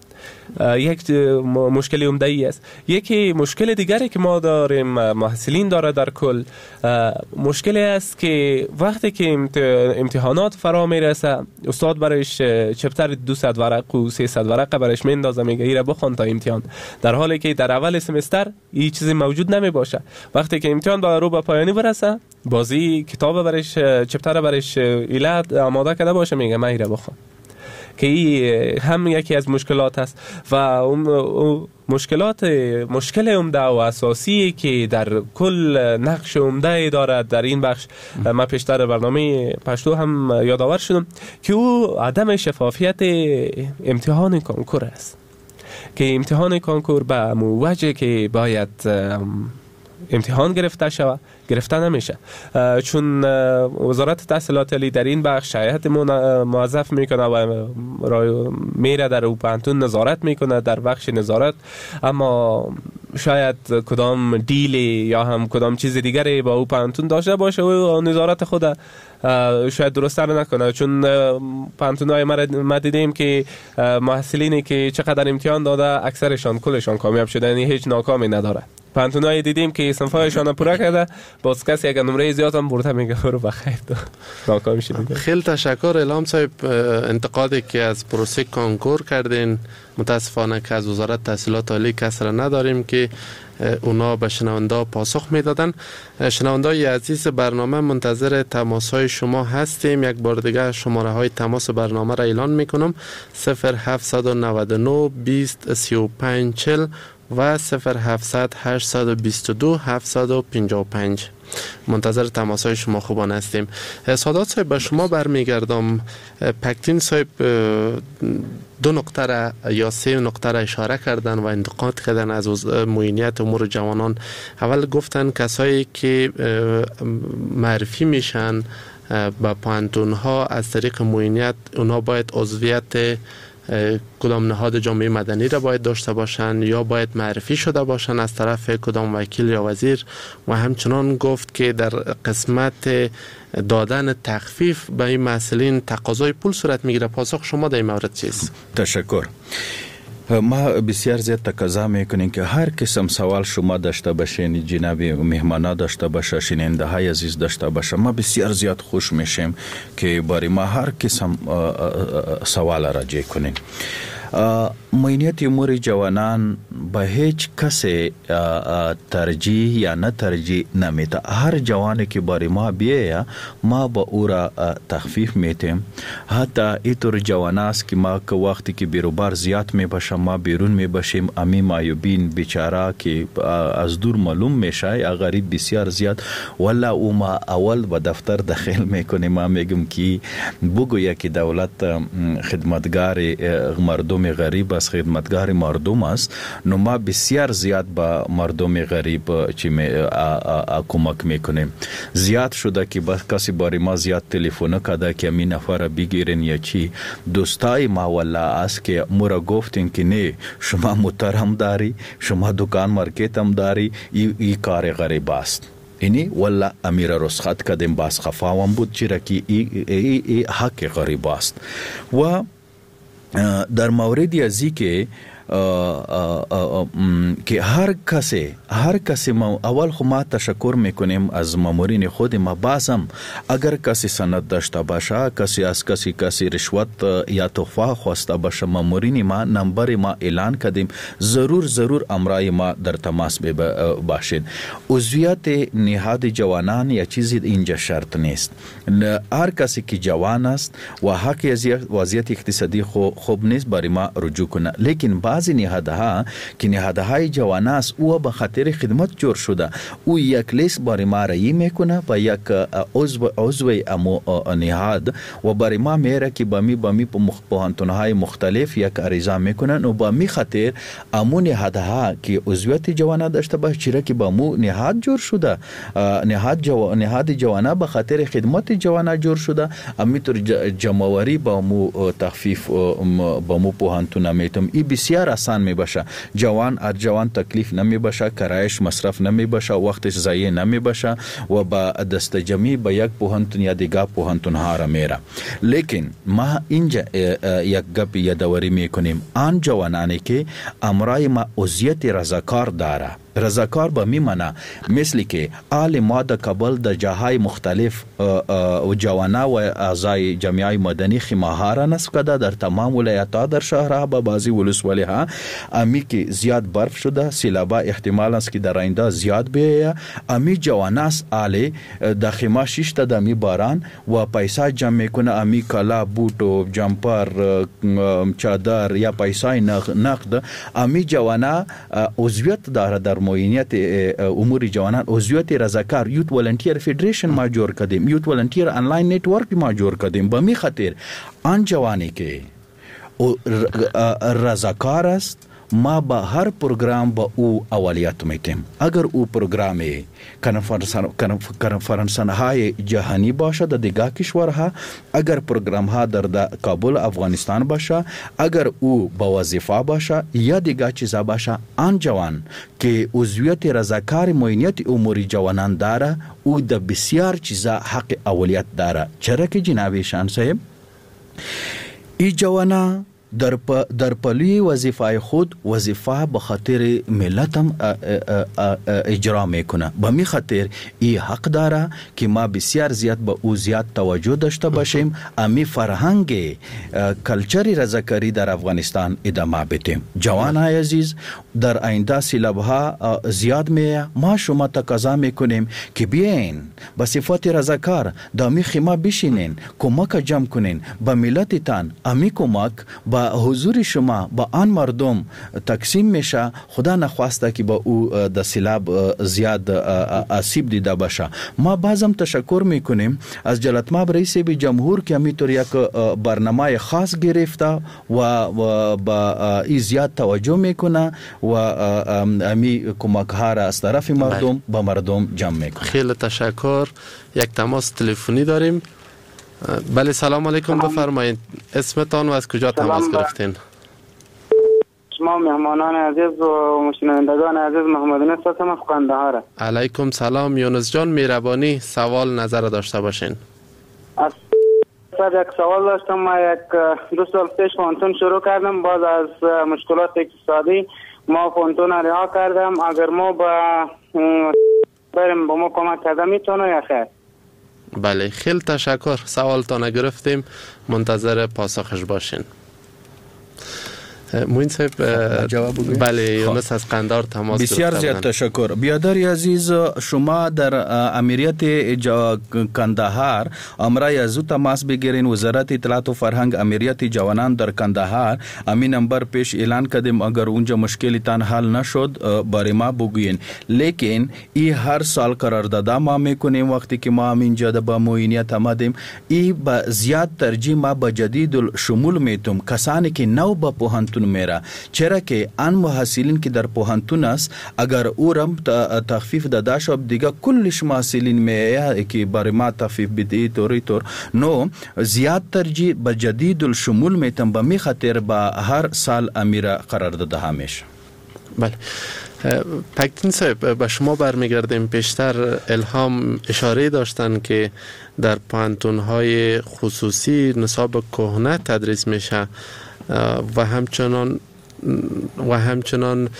یک مشکل عمده‌ای است. یکی مشکل دیگری که ما داریم، محصلین داره در کل، مشکل است که وقتی که امتحانات فرا میرسه، استاد برایش چپتر دویست ورق و سیصد ورق برایش میندازه، میگه ایره بخوان تا امتحان، در حالی که در اول سمستر این چیزی موجود نمی باشه. وقتی که امتحان با رو به پایانی برسه، بازی کتاب برایش چپتر برایش ایلت آماده کرده باشه، میگه من ایره بخوان، که هم یکی از مشکلات است. و مشکلات مشکل عمده و اساسی که در کل نقش عمده دارد در این بخش، ما پیشتر برنامه پشتو هم یادآور شدم که او عدم شفافیت امتحان کنکور است، که امتحان کنکور به موجه که باید امتحان گرفته شود گرفته نمیشه، چون وزارت تحصیلات عالی در این بخش هیئت موظف میکنه و میره در او پانتون نظارت میکنه در بخش نظارت، اما شاید کدام دیل یا هم کدام چیز دیگری با او پانتون داشته باشه و نظارت خود شاید درست نکنه. چون پانتون های ما دیدیم که محصلینی که چقدر امتحان داده اکثرشان کلشان کامیاب شده، یعنی هیچ ناکامی نداره. پانتونایی دیدیم که صنفایشان پوره کرده، باز کسی اگر نمره زیاد هم برده میگه برو بخیر تو ناکام شدید. خیلی تشکر الهام صاحب. انتقادی که از پروسه کنکور کردین متاسفانه که از وزارت تحصیلات عالی کس را نداریم که اونا به شنونده پاسخ میدادن. شنونده عزیز برنامه، منتظر تماس های شما هستیم. یک بار دیگه شماره های تماس برنامه را اعلان میکنم: صفر هفت نه نه بیست سی و پنج چهل و صفر هفتصد هشتصد و بیست و دو هفتصد و پنجاه و پنج. منتظر تماس های شما خوبان هستیم. سادات صاحب، به شما برمیگردم. پکتین صاحب دو نقطه را یا سه نقطه را اشاره کردن و انتقاد کردن از معینیت امور جوانان. اول گفتن کسایی که معرفی میشن به پانتون ها از طریق معینیت، اونا باید عضویت کدام نهاد جامعه مدنی را باید داشته باشند یا باید معرفی شده باشند از طرف کدام وکیل یا وزیر. و همچنان گفت که در قسمت دادن تخفیف به این مسئولین تقاضای پول صورت میگیره. پاسخ شما در این مورد چیست؟ تشکر. ما بسیار زیاد تقاضا میکنیم که هر قسم سوال شما داشته باشین، جناب مهمانا داشته باشه، شنونده های عزیز داشته باشه، ما بسیار زیاد خوش میشیم که برای ما هر قسم سوال راجع کنین. معینیت امور جوانان به هیچ کسی ترجیح یا نه ترجیح نمیده. هر جوانی که برای ما بیایه ما با او را تخفیف میتیم. حتی اینطور جوان است که ما که وقتی که بیروبار زیاد میباشه ما بیرون میباشیم، امی معیوبین بیچاره که از دور معلوم میشه غریب بسیار زیاد، ولی او ما اول به دفتر داخل میکنیم، ما میگم که بگویه که دولت خدمتگار مردم غریب است، خدمتگار مردم است. نو ما بسیار زیاد با مردم غریب چی می کمک میکنیم. زیاد شده که با کسی باری ما زیاد تلفن کرده که می نفر بگیرین یا چی. دوستای ما والا است که مورا گفتین که نه شما موتر هم داری، شما دکان مارکت هم داری، ای, ای کار غریب است. اینی والا امیر رسخت کردیم باز خفاوم بود چرا که ای, ای, ای حق غریب است. و در موردی ازی که که هر کسی هر کسی ما اول خو ما تشکر میکنیم از مامورین خود ما. بازم اگر کسی سند داشته باشه، کسی از کسی کسی رشوت یا تحفه خواسته باشه، مامورین ما نمبر ما اعلان کردیم، ضرور ضرور امرای ما در تماس باشید. عضویت نهاد جوانان یا چیزی اینجا شرط نیست. هر کسی که جوان است و حق وضعیت اقتصادی خوب نیست برای ما رجوع کنه، لیکن بعد بعضی نهادها که نهادهای جوانان است او به خاطر خدمت جور شده او یک لیست برای ما رایی میکنه و یک عضو عضو امو نهاد و برای ما میره که با می با می پوهنتونهای مختلف یک عریضه میکنن و با می خاطر امو نهادها که عضویت جوانان داشته باشه چرا که با مو نهاد جور شده نهاد جو نهاد جوانان به خاطر خدمت جوانان جور شده امیتر جمعوری با مو تخفیف با مو پوهنتون میتم ای بسیار آسان می باشه جوان ار جوان تکلیف نمی باشه کرایش مصرف نمی باشه وقتش ضایع نمی باشه و با دست جمعی با یک پوهنتون یا دیگه پوهنتون ها را میره لیکن ما اینجا یک گپ یادآوری میکنیم آن جوانانی که امرای ما عضویت رضاکار داره رضاکار به میمانه مثل که آل ما در کابل در جاهای مختلف و جوانا و اعضای جمعیت مدنی خیمه را نصب کرده در تمام ولایت‌ها در شهرها با بعضی ولسوالی‌ها امی که زیاد برف شده سیلابا احتمال است که در آینده زیاد بیاید امی جواناس آل در خیمه شش تا دمی باران و پیسه جمع میکنه امی کلا بوت و جمپر چادر یا پیسه نقد امی جوانا عضویت داره در معینیت امور جوانان عضویت رضاکار یوت ولنتیر فدریشن ما جور کردیم یوت ولنتیر آنلاین نتورک ما جور کردیم به می خاطر آن جوانی که رضاکار است ما با هر پروگرام با او اولیت میتیم اگر او پروگرام کنفرانس های جهانی باشه در دیگر کشورها اگر پروگرام ها در کابل افغانستان باشه اگر او با وظیفه باشه یا دیگر چیزا باشه آن جوان که عضویت رضاکار معینیت امور جوانان داره او در بسیار چیزا حق اولیت داره چرا که جناب شان صاحب ای جوانا در پ در پلی وظیفه خود وظیفه به خاطر ملتم اجرا میکنه به می خاطر ای حق داره که ما بسیار زیاد به او زیاد توجه داشته باشیم امی فرهنگ کلچری رضاکاری در افغانستان ادامه بدیم جوانای عزیز در آینده سیلابها زیاد می ما شما تقاضا میکنیم که بیاین با صفات رضاکار دامی خیمه بشینین کمک جمع کنین به ملتتان امی کمک با حضور شما با آن مردم تقسیم میشه خدا نخواسته که با او در سیلاب زیاد آسیب دیده باشه ما بازم تشکر میکنیم از جلالتمآب رئیس جمهور که همینطور یک برنامه خاص گرفته و با این زیاد توجه میکنه و امی کمک ها را از طرف مردم با مردم جمع میکنه خیلی تشکر یک تماس تلفنی داریم بله سلام علیکم بفرمایید اسمتان و از کجا تماس گرفتین شما مهمانان عزیز و مشنوندگان عزیز محمد یونس هستم از قندهار علیکم سلام یونس جان مهربانی سوال نظر داشته باشین از یک سوال داشتم ما یک دو سال پیش فانتون شروع کردم باز از مشکلات اقتصادی ما فانتون رها کردم اگر ما با بریم با ما کمک کرده میتونه یا خیر بله خیلی تشکر سوالتان گرفتیم منتظر پاسخش باشین موین صاحب بله یونس از قندهار تماس بسیار زیاد تشکر بیادری عزیز شما در امریت قندهار امرای ازو تماس بگیرین وزارت اطلاعات و فرهنگ امریت جوانان در قندهار امی نمبر پیش اعلان کردیم اگر اونجا مشکلی تان حل نشد برای ما بگوین لیکن ای هر سال قرارداد ما میکنیم وقتی که ما اینجا با معینیت آمدیم ای با زیاد ترجیح ما با جدید الشمول میتم کسانی که نو با پوهنتون میره چرا که آن محصلین که در پوهنتون است اگر او رم تخفیف داده شد دیگه کلش محصلین میه که برای ما تخفیف بده طوری طور نو زیاد ترجیح به جدید الشمول میتم به می خاطر با هر سال امیر قرار داده همیشه بله پکتین صاحب به شما برمیگردیم پیشتر الهام اشاره داشتن که در پوهنتون‌های خصوصی نصاب کهنه تدریس میشه و همچنان و همچنان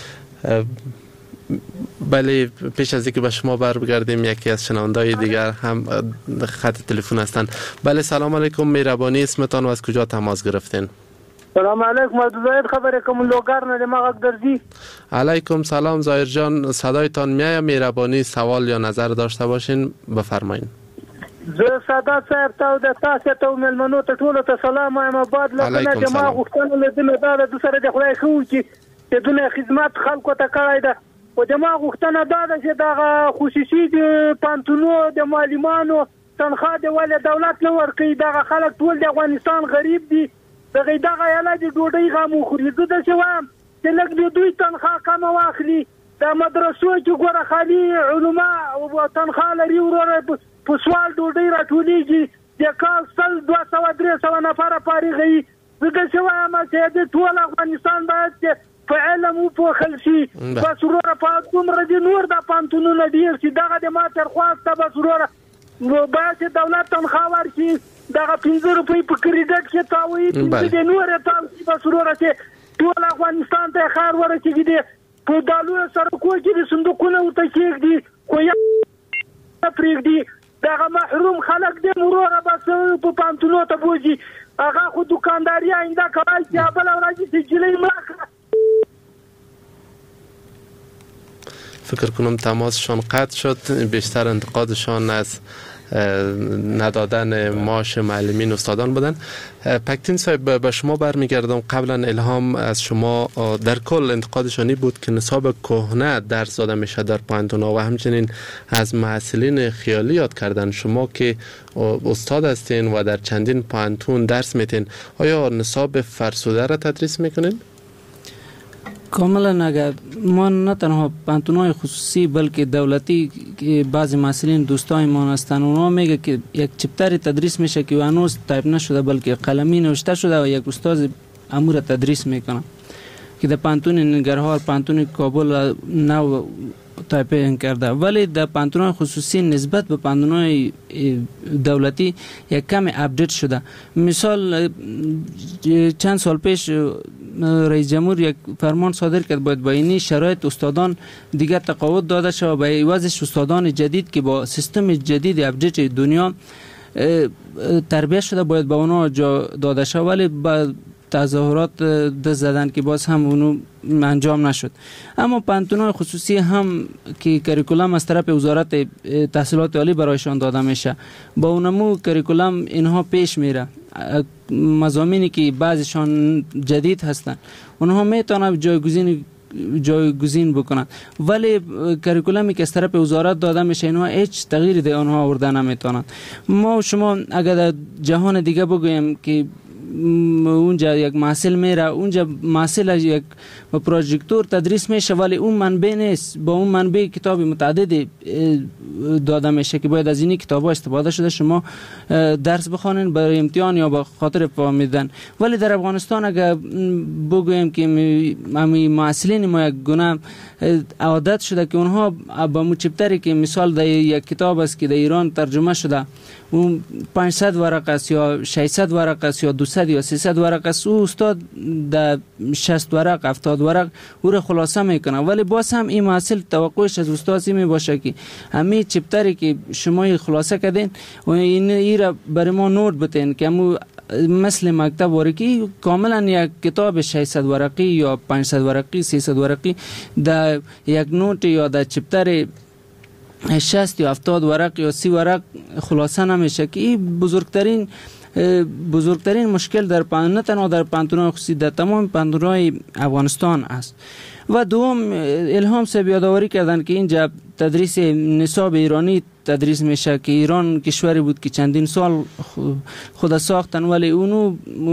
بله پیش از اینکه به شما برگردیم یکی از شنونده‌های دیگر هم خط تلفن هستن بله سلام علیکم مهربانی اسمتان و از کجا تماس گرفتین سلام علیکم از زاید خبر کوم لوګر نه ما درځي علیکم سلام زایر جان صدایتان میای مهربانی سوال یا نظر داشته باشین بفرمایید زه ساده صاحب ته د تاسو ته ملمنو ته ټول ته سلام وایم آباد لکه جما غوښتنه لدنه دا د سره د خدای خو چې بدون خدمت خلکو ته کړی ده. خو زما غوښتنه دا ده چې دغه خصوصي د پانتونو د معلمانو تنخواه د ولې دولت نه ورکوي. دغه خلک ټول د افغانستان غریب دي. دغه دغه یاله د ډوډۍ غم وخوري. زه داسې وایم چې لږ د دوی تنخواه کمه واخلي. د مدرسو چې ګوره خالي علما او تنخواه لري وروره په سوال ډوډۍ راټولېږي. د کال سل دوه سوه درې سوه نفره فارغ وي. زه داسې وایم چې د ټول افغانستان باید چې په علم وپوښل شي. بس وروره په دومره دي نور د پانتونونه ډېر شي. دغه د ما ترخواست ده بس وروره باید چې دولت تنخواه ورکړي. دغه پنځه روپۍ په کریډټ کې تاویي پنځه د نورې تاویي بس وروره چې ټول افغانستان ته خیر ورسېږي. د په دالو سړکو کې د صندوقونه ورته کېږدي خو یا پرېږدي. دغه محروم خلک دي وروره بس په پانتونو ته بوځي. هغه خو دکانداري آینده کولی چې بله ورځ چې جلۍ مړه کړه. فکر کنم تماسشان قطع شد. بیشتر انتقادشان از ندادن معاش معلمین استادان بودن. پکتین صاحب به شما برمیگردم. قبلا الهام از شما در کل انتقادشانی بود که نصاب کهنه درس داده میشه در پانتونا و همچنین از محصلین خیالی یاد کردن. شما که استاد هستین و در چندین پانتون درس میتین، آیا نصاب فرسوده را تدریس میکنین؟ کاملا. اگر ما نه تنها پانتونهای خصوصی بلکه دولتی که بعضی محصلین دوستای ما هستند اونا میگه که یک چپتر تدریس میشه که هنوز تایپ نشده بلکه قلمی نوشته شده و یک استاد امور تدریس میکنه که در پانتون ننگرهار، پانتون کابل نو تایپینگ کرده. ولی در پانتونهای خصوصی نسبت به پانتونهای دولتی یک کم اپدیت شده. مثال چند سال پیش رئیس جمهور یک فرمان صادر کرد باید با اینی شرایط استادان دیگر تقاعد داده شود و به عوضش استادان جدید که با سیستم جدید اپدیت دنیا تربیت شده باید با اونا جا داده شود. ولی با تظاهرات دست زدن که باز هم اونو انجام نشد. اما پانتونهای خصوصی هم که کریکولم از طرف وزارت تحصیلات عالی برایشان داده میشه، با اونمو کریکولم اینها پیش میره. مضامینی که بعضیشان جدید هستند اونها میتونن جایگزین جایگزین بکنن، ولی کریکولمی که از طرف وزارت داده میشه اینها هیچ تغییری در آنها آورده نمیتونن. ما شما اگر در جهان دیگه بگویم که اونجا یک محصل میره، اونجا محصل یک پروژکتور تدریس میشه ولی اون منبع نیست. با اون منبع کتاب متعدد داده میشه که باید از این کتابا استفاده شده شما درس بخونین برای امتحان یا به خاطر فهمیدن. ولی در افغانستان اگر بگویم که همین محصلین ما یک گونه عادت شده که اونها با مچپتری که مثال در یک کتاب است که در ایران ترجمه شده اون پانصد ورق است یا ششصد ورق است یا دویست یا سیصد ورق است، او استاد در شصت ورق هفتاد ورق او را خلاصه میکنه. ولی باز هم این محصل توقعش از استاد می باشه که همین چپتری که شما خلاصه کردین و این ای را برای ما نوت بتین که همو مثل مکتب ورقی کاملا یک کتاب ششصد ورقی یا پانصد ورقی سیصد ورقی در یک نوت یا در چپتر شصت یا هفتاد ورق یا سی ورق خلاصه نمیشه که این بزرگترین بزرگترین مشکل در پان نه تنها در پانتونهای خصوصی در تمام پانتونهای افغانستان است. و دوم الهام صاحب یادآوری کردن که اینجا تدریس نصاب ایرانی تدریس میشه که ایران کشوری بود که چندین سال خود ساختن ولی اونو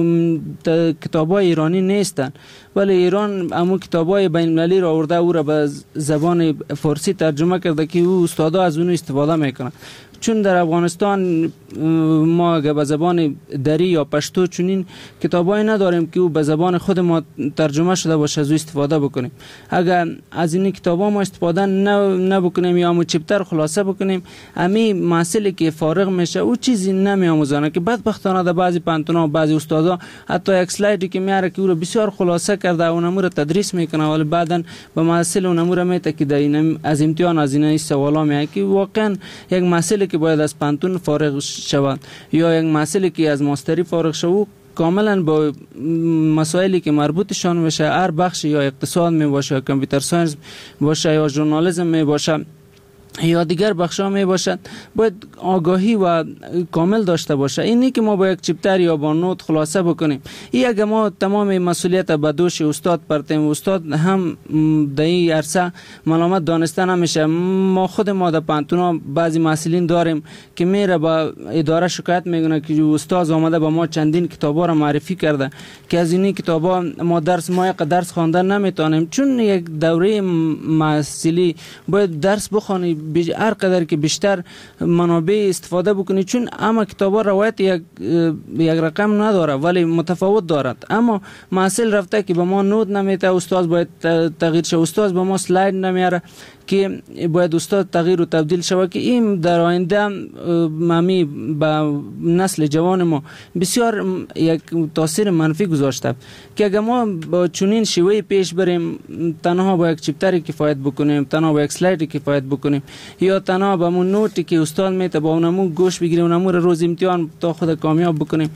کتابای ایرانی نیستن، ولی ایران همون کتابای بین المللی را آورده او را به زبان فارسی ترجمه کرده که او استادا از اونو استفاده میکنن. چون در افغانستان ما اگه به زبان دری یا پشتو چونین کتابایی نداریم که او به زبان خود ما ترجمه شده باشه از او استفاده بکنیم. اگر از این کتابا ما استفاده نبکنیم یا همون چپتر خلاصه بکنیم، امی محصلی که فارغ میشه او چیزی نمیآموزانه که بدبختانه در بعضی پانتونا و بعضی استادا حتی یک سلایدی که میاره که او رو بسیار خلاصه کرده اون امور تدریس میکنه ولی بعدن به محصل اون امور میته که از امتحان از این سوالا میاد که واقعا یک محصلی که باید از پانتون فارغ شود یا یک محصلی که از ماستری فارغ شود کاملا با مسائلی که مربوطشان میشه هر بخش یا اقتصاد می باشه یا کامپیوتر ساینس باشه یا ژورنالیسم می باشه یا دیگر بخشا می باشد باید آگاهی و کامل داشته باشه. اینی که ما با یک چپتر یا با نوت خلاصه بکنیم، این اگه ما تمام مسئولیت به دوش استاد پرتیم، استاد هم در این عرصه ملامت دانسته نمیشه. ما خود ما در پانتونا بعضی مسئولین داریم که میره با اداره شکایت میکنه که استاد آمده با ما چندین کتابا را معرفی کرده که از این کتابا ما درس ما یک درس خواندن نمیتونیم، چون یک دوره مسئولی باید درس بخونی هر قدر که بیشتر منابع استفاده بکنی، چون اما کتابا روایت یک یک رقم نداره ولی متفاوت دارد. اما محصل رفته که به ما نوت نمیته، استاد باید تغییر شه، استاد به ما سلاید نمیاره که باید استاد تغییر و تبدیل شود که این در آینده ممی به نسل جوان ما بسیار یک تاثیر منفی گذاشته که اگر ما با چنین شیوه پیش بریم، تنها با یک چپتری کفایت بکنیم، تنها با یک سلاید کفایت بکنیم یا تنها با اون نوتی که استاد میته با اونمو گوش بگیریم، اونمو روز امتحان تا خود کامیاب بکنیم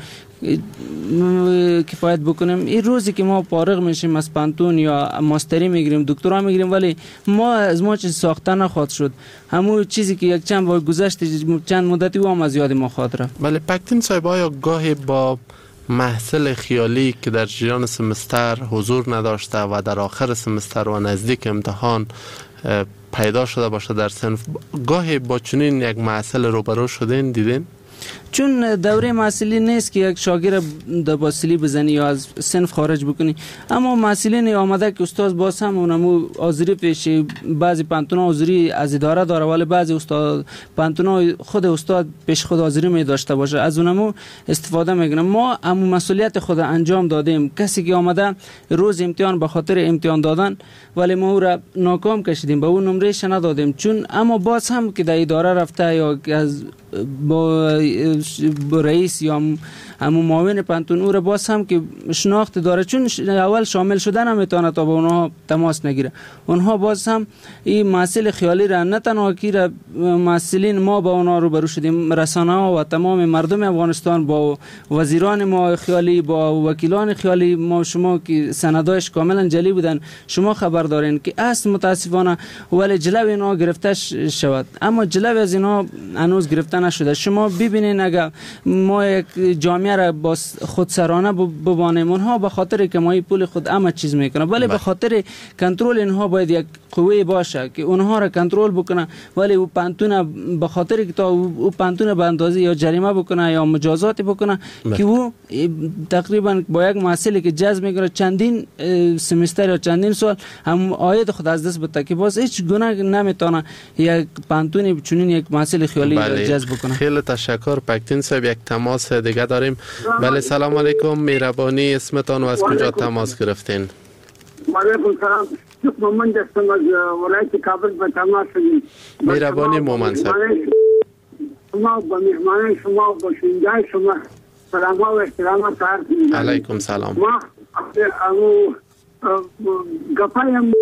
کفایت بکنیم، این روزی که ما فارغ میشیم از پانتون یا ماستری میگیریم، دکترا میگیریم، ولی ما از ما چیز ساخته نخواهد شد. همون چیزی که یک چند بار گذشت چند مدتی و هم از یاد ما خاطره. ولی پکتین صاحب آیا گاهی با محصل خیالی که در جریان سمستر حضور نداشته و در آخر سمستر و نزدیک امتحان پیدا شده باشه در صنف، گاهی با چنین یک محصل روبرو شدین دیدین؟ چون دوره محصلی نیست که یک شاگرد در باسیلی بزنی یا از صنف خارج بکنی، اما محصلین آمده که استاد باز هم اونمو حاضری پیش بعضی پانتونا حاضری از اداره داره ولی بعضی استاد پانتونا خود استاد پیش خود حاضری می داشته باشه، از اونمو استفاده میکنه. ما همون مسئولیت خود انجام دادیم. کسی که آمده روز امتحان به خاطر امتحان دادن ولی ما او را ناکام کشیدیم، به اون نمرهش ندادیم، چون اما باز هم که در اداره رفته یا از با رئیس یا همون معاون پانتون او را باز هم که شناخت داره، چون اول شامل شدن هم میتونه تا با اونها تماس نگیره. اونها باز هم این محصل خیالی را نه تنها کی را محصلین ما با اونها رو برو شدیم، رسانه ها و تمام مردم افغانستان با وزیران ما خیالی، با وکیلان خیالی ما، شما که سندایش کاملا جلی بودن شما خبر دارین که اصل متاسفانه ولی جلو اینا گرفته شود، اما جلو از اینا هنوز گرفته نشده. شما ببینین اگر ما یک جامعه را با خودسرانه ببانیم، اونها به خاطر کمایی پول خود همه چیز میکنه، ولی به خاطر کنترل اینها باید یک قوه باشه که اونها را کنترل بکنه، ولی او پانتون به خاطر که تا او پانتون به اندازه یا جریمه بکنه یا مجازات بکنه بله. که او تقریبا با یک محصلی که جذب میکنه چندین سمستر یا چندین سال هم عاید خود از دست بده که باز هیچ گناه نمیتونه یک پانتون چنین یک محصل خیالی بله. جذب بکنه. خیلی تشکر پکتین صاحب. یک تماس دیگه داریم. بله سلام علیکم، مهربانی اسمتان و از کجا تماس گرفتین؟ علیکم سلام، مومن هستم از ولایت کابل به تماس شدیم. مهربانی مومن صاحب. شما با مهمان شما با شنجای شما سلام و احترامات عرض می‌کنم. علیکم سلام. ما امو گپایم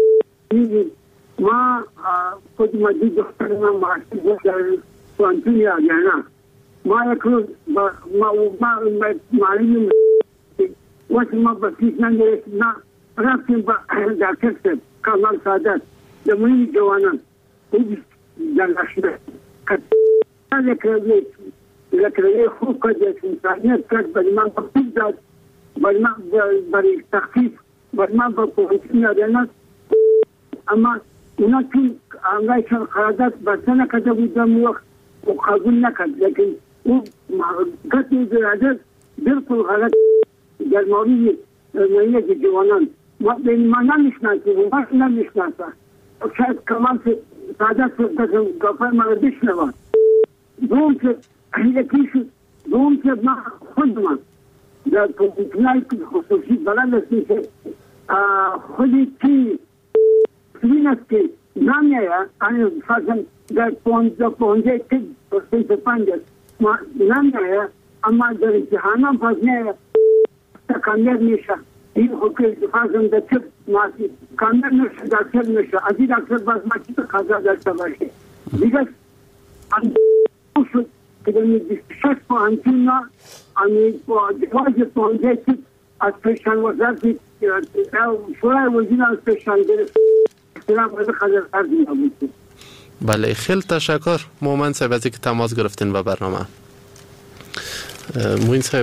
ما خود مدید دختر ما محصول در پانتونیا یانا ما یک روز ما ما معلوم وقتی ما با فیس نگرفت نه رفتیم با دکتر سب کامل سعادت جمعی جوانان خوب جنگشده لکروی خوب کرد یک انسانیت کرد برای من با خوب داد برای من برای تخفیف برای من با پوانتونیا یانا اما اونا چون امرایشان قرارداد بسته نکرده بودم وقت و قبول نکرد، لیکن او قطع درجه بالکل غلط در مورد ملیت جوانان ما بین ما نمیشناسیم و ما نمیشناسم شاید کمال سعادت کسیم گفای ما را بشنوان دوم که یکی شد دوم که ما خود من در پوزیشنای خصوصی بلند هستیم که خودی چی این است که نمیه آن فرضاً در پونزده پونزده که پرسنت پنج است ما نمیه اما در امتحانم باز نه کامیاب میشه. این حکم فرضاً در چه ماسی کامیاب میشه دکتر میشه از این دکتر باز ما چی خدا داشته باشه دیگه آن شد که در شش پانتونا آنی با جواز پونزده که از پیشان وزارتی شورای وزیر از پیشان گرفت سلام علیکم خدا فرض می‌کنم. بله خیلی تشکر مومن صاحب از اینکه تماس گرفتین به برنامه. موین صاحب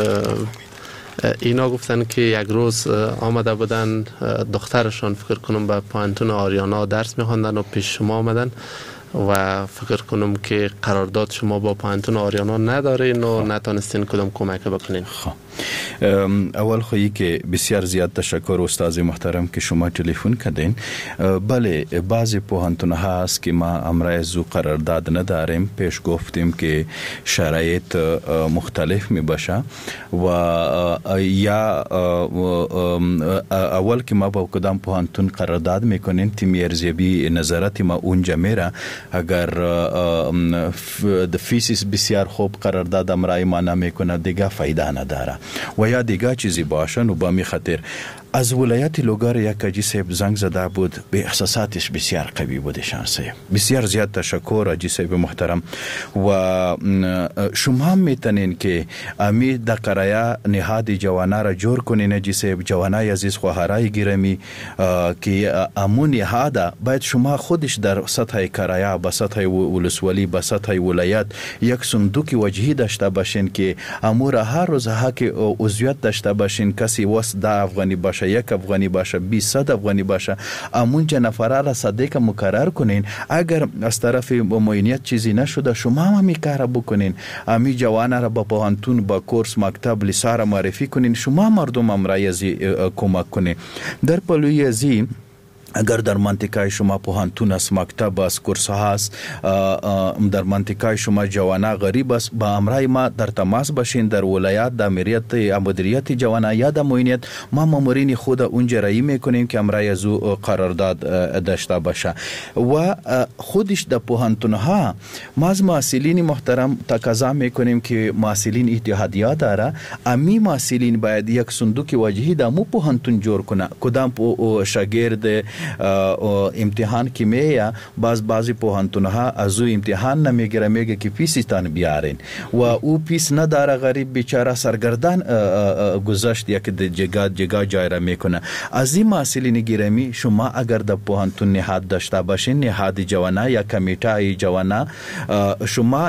اینا گفتن که یک روز آمده بودن دخترشان فکر کنم به پانتون آریانا درس میخواندن و پیش شما آمدن و فکر کنم که قرارداد شما با پانتون آریانا ندارین و نتانستین کدام کمک بکنین. خب اول خواهی که بسیار زیاد تشکر استاد محترم که شما تلفن کردین. بله بعضی پوهنتون ها هست که ما امروز قرارداد نداریم، پیش گفتیم که شرایط مختلف می باشه و یا اول که ما با کدام پوهنتون قرارداد میکنیم تیم ارزیابی نظرات ما اونجا میره، اگر د فیسیس بسیار خوب قرارداد امرای ما نمیکنه دیگه فایده نداره و یا دیگه چیزی باشه نو با می خاطر از ولایت لوگار یک کجی صاحب زنگ زده بود، به احساساتش بسیار قوی بود شانسه. بسیار زیاد تشکر اجی صاحب محترم و شما هم میتونین که امی د قرایا نهاد جوانا را جور کنین اجی صاحب، جوانای عزیز خواهرای گرامی که امون نهاد باید شما خودش در سطح قرایا با سطح ولسوالی با سطح ولایت یک صندوق وجهی داشته باشین که امور هر روز حق عضویت داشته باشین، کسی واسه ده افغانی باشه، یک افغانی باشه، بیست افغانی باشه، امون چه نفره را صدیق مقرر کنین. اگر از طرف معینیت چیزی نشده شما هم می کار بکنین، امی جوانه را با پوهنتون با کورس مکتب لیسا را معرفی کنین، شما مردم امرای ازی کمک کنین. در پلوی ازی اگر در منطقه شما پوهنتون است، مکتب است، کورس هست، در منطقه شما جوانا غریب است، با امرای ما در تماس باشین. در ولایت در مدیریت مدیریت جوانا یا در معینیت ما مامورین خود اونجا رایی میکنیم که امرای از قرارداد داشته باشه و خودش در پوهنتون ها ما از محصلین محترم تقاضا میکنیم که محصلین اتحادیه داره، امی محصلین باید یک صندوق وجهی در مو پوهنتون جور کنه. کدام شاگرد امتحان که میه باز بعضی پوهنتون ها از او امتحان نمیگیره، میگه که پیسیتان بیارین و او پیس نداره، غریب بیچاره سرگردان گذشت یک جگا جگا جای را میکنه. از این محصلین گرامی شما اگر در پوهنتون نهاد داشته باشین، نهاد جوانا یا کمیته جوانا، شما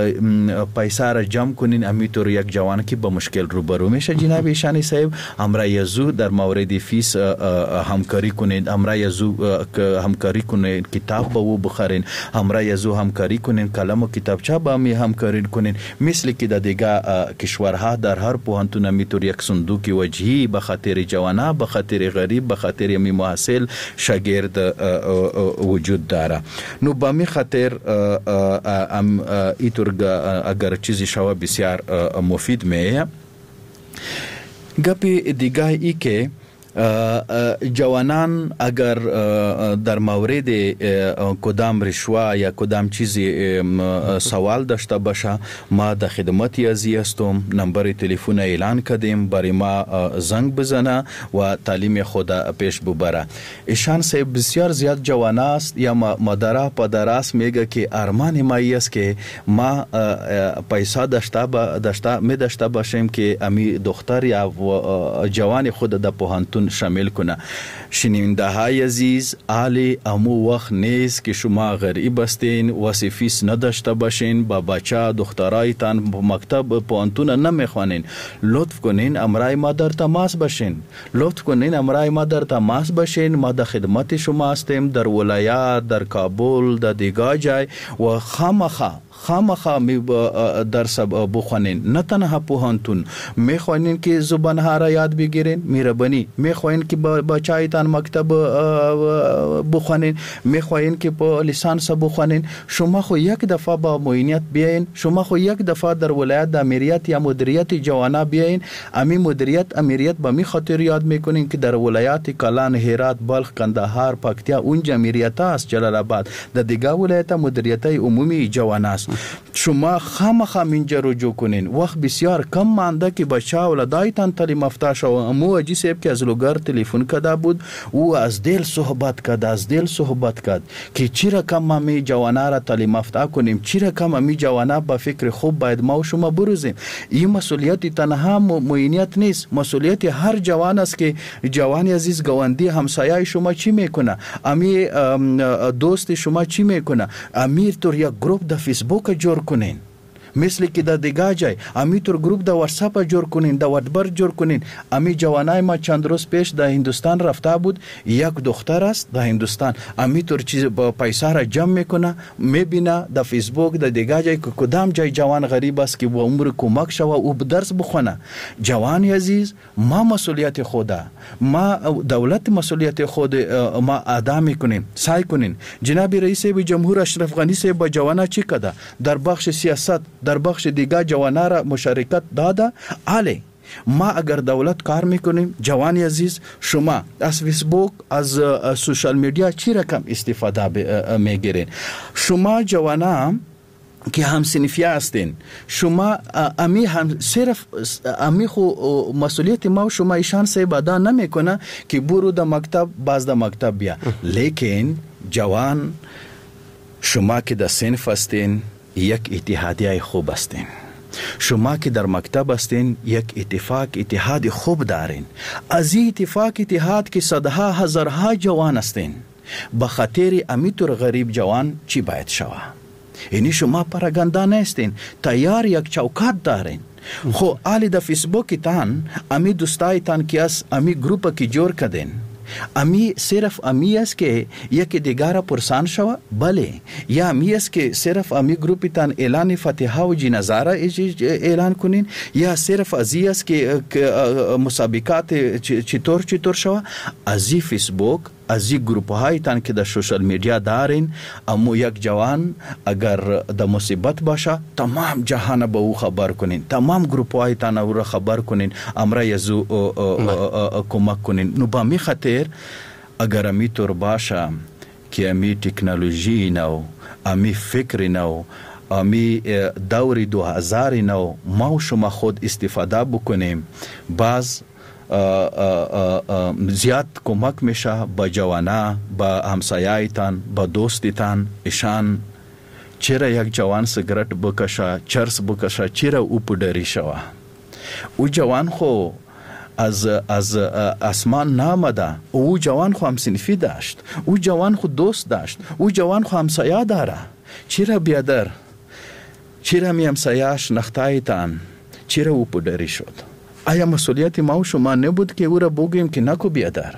پیسه را جمع کنین، امیطور یک جوان که با مشکل روبرو میشه جناب ایشانی صاحب امرای یزو در مورد فیس همکاری کنین، امرای یزو همکاری کنین کتاب با او بخرین، امرای یزو همکاری کنین کلم و کتابچه با می همکاری کنین. مثل که در دیگه کشورها در هر پوهنتون امیطور یک صندوق وجهی به خاطر جوانا، به خاطر غریب، به خاطر می محصل شاگرد وجود داره. نو با می خاطر ام ایطور اگر چیزی شوا بسیار مفید میه. گپی دیگه ای که جوانان اگر در مورد کدام رشوه یا کدام چیزی سوال داشته باشه، ما در خدمت ازی هستم، نمبر تلفن اعلان کردیم، برای ما زنگ بزنه و تعلیم خود پیش ببره. ایشان صاحب بسیار زیاد جوان است یا مادر پدر است میگه که ارمان ما است که ما پیسه داشته با داشته می داشته باشیم که امی دختر یا جوان خود در پوهنتون شامل کنه. شنونده های عزیز، آلی امو وقت نیست که شما غریب هستین واسه فیس نداشته باشین، با بچه دخترایتان مکتب پوهنتون نمیخوانین، لطف کنین امرای ما در تماس باشین، لطف کنین امرای ما در تماس باشین. ما در خدمت شما هستیم در ولایت، در کابل، در دیگه جای و خامخا خامخا می درس بخوانین، نه تنها پوهنتون میخوانین که زبان ها را یاد بگیرین، میربانی میخوانین که بچایتان مکتب بخوانین، میخوانین که با لیسانس بخوانین. شما خو یک دفعه با معینیت بیاین، شما خو یک دفعه در ولایت در امریت یا مدیریت جوانا بیاین. امی مدیریت امریت با می خاطر یاد میکنین که در ولایت کلان، هرات، بلخ، کندهار، پکتیا اونجا امریت است، جلال آباد در دیگه ولایت مدیریت عمومی جوانا است. شما خامخا اینجا رجوع کنین. وقت بسیار کم مانده که بچه اولادایتان تعلیم یافته شو. امو اجی صاحب که از لوگ جادوگر تلفن کرده بود، او از دل صحبت کرد، از دل صحبت کرد که چی رقم ما می جوانه را تعلیم یافته کنیم، چی رقم می جوانه به فکر خوب باید ما و شما بروزیم. این مسئولیت تنها معینیت نیست، مسئولیت هر جوان است که جوان عزیز گاوندی همسایه شما چی میکنه، امی دوست شما چی میکنه، امیر تو یک گروپ در فیسبوک جور کنین، مثل که در دیگه جای امی تو گروپ در واتساپ جور کنین، در واتبر جور کنین. امی جوانای ما چند روز پیش در هندوستان رفته بود، یک دختر است در هندوستان، امی تو چیز با پیسه را جمع میکنه، میبینه در فیسبوک در دیگه جای که کدام جای جوان غریب است که با عمر کمک شوه او درس بخونه. جوان عزیز، ما مسئولیت خوده، ما دولت مسئولیت خود ما ادا میکنیم، سعی کنین. جناب رئیس جمهور اشرف غنی صاحب با جوانا چی کرده؟ در بخش سیاست، در بخش دیگه جوانا را مشارکت داده. علی ما اگر دولت کار میکنیم، جوانی عزیز شما از فیسبوک، از سوشال میڈیا چی رقم استفاده میگیرین؟ شما جوانا که هم صنفی هستین، شما امی هم صرف امی خو مسئولیت ما و شما ایشان صاحب ادا نمیکنه که برو در مکتب، باز در مکتب بیا. لیکن جوان شما که در صنف هستین یک اتحادیه خوب هستین، شما که در مکتب هستین یک اتفاق اتحاد خوب دارین. از این اتفاق اتحاد که صدها هزارها جوان هستین، بخاطر امیتور غریب جوان چی باید شوه؟ اینی شما پراگنده نیستین، تیار یک چوکات دارین. خو آلی در فیسبوک تان امی دوستای تان که از امی گروپ کی جور کدین، امی صرف امی است که یک دیگه پرسان شوه؟ بله. یا امی است که صرف امی گروپی تان اعلان فتحه و جنازه را اعلان کنین؟ یا صرف ازی است که مسابقات چطور چطور شوه؟ ازی فیسبوک، از این گروپ های تان که در سوشال میڈیا دارین، امو یک جوان اگر در مصیبت باشه تمام جهان به او خبر کنین، تمام گروپ های تان او را خبر کنین، امرا یزو کمک کنین. نو با می خاطر اگر امی طور باشه که امی تکنولوژی نو، امی فکر نو، امی دور دو هزار نو ما و شما خود استفاده بکنیم، باز آآ آآ آآ زیاد کمک میشه با جوانا، با همسایه‌تان، با دوستتان. ایشان چرا یک جوان سیگرت بکشه، چرس بکشه، چرا او پودری شوه؟ او جوان خو از از اسمان نامده، او جوان خو هم صنفی داشت، او جوان خو دوست داشت، او جوان خو همسایه داره. چرا بیادر؟ چرا می همسایه‌اش نختایتان، چرا او پودری شد؟ آیا مسئولیت ما و شما نبود که او را بگوییم که نکو بیادر؟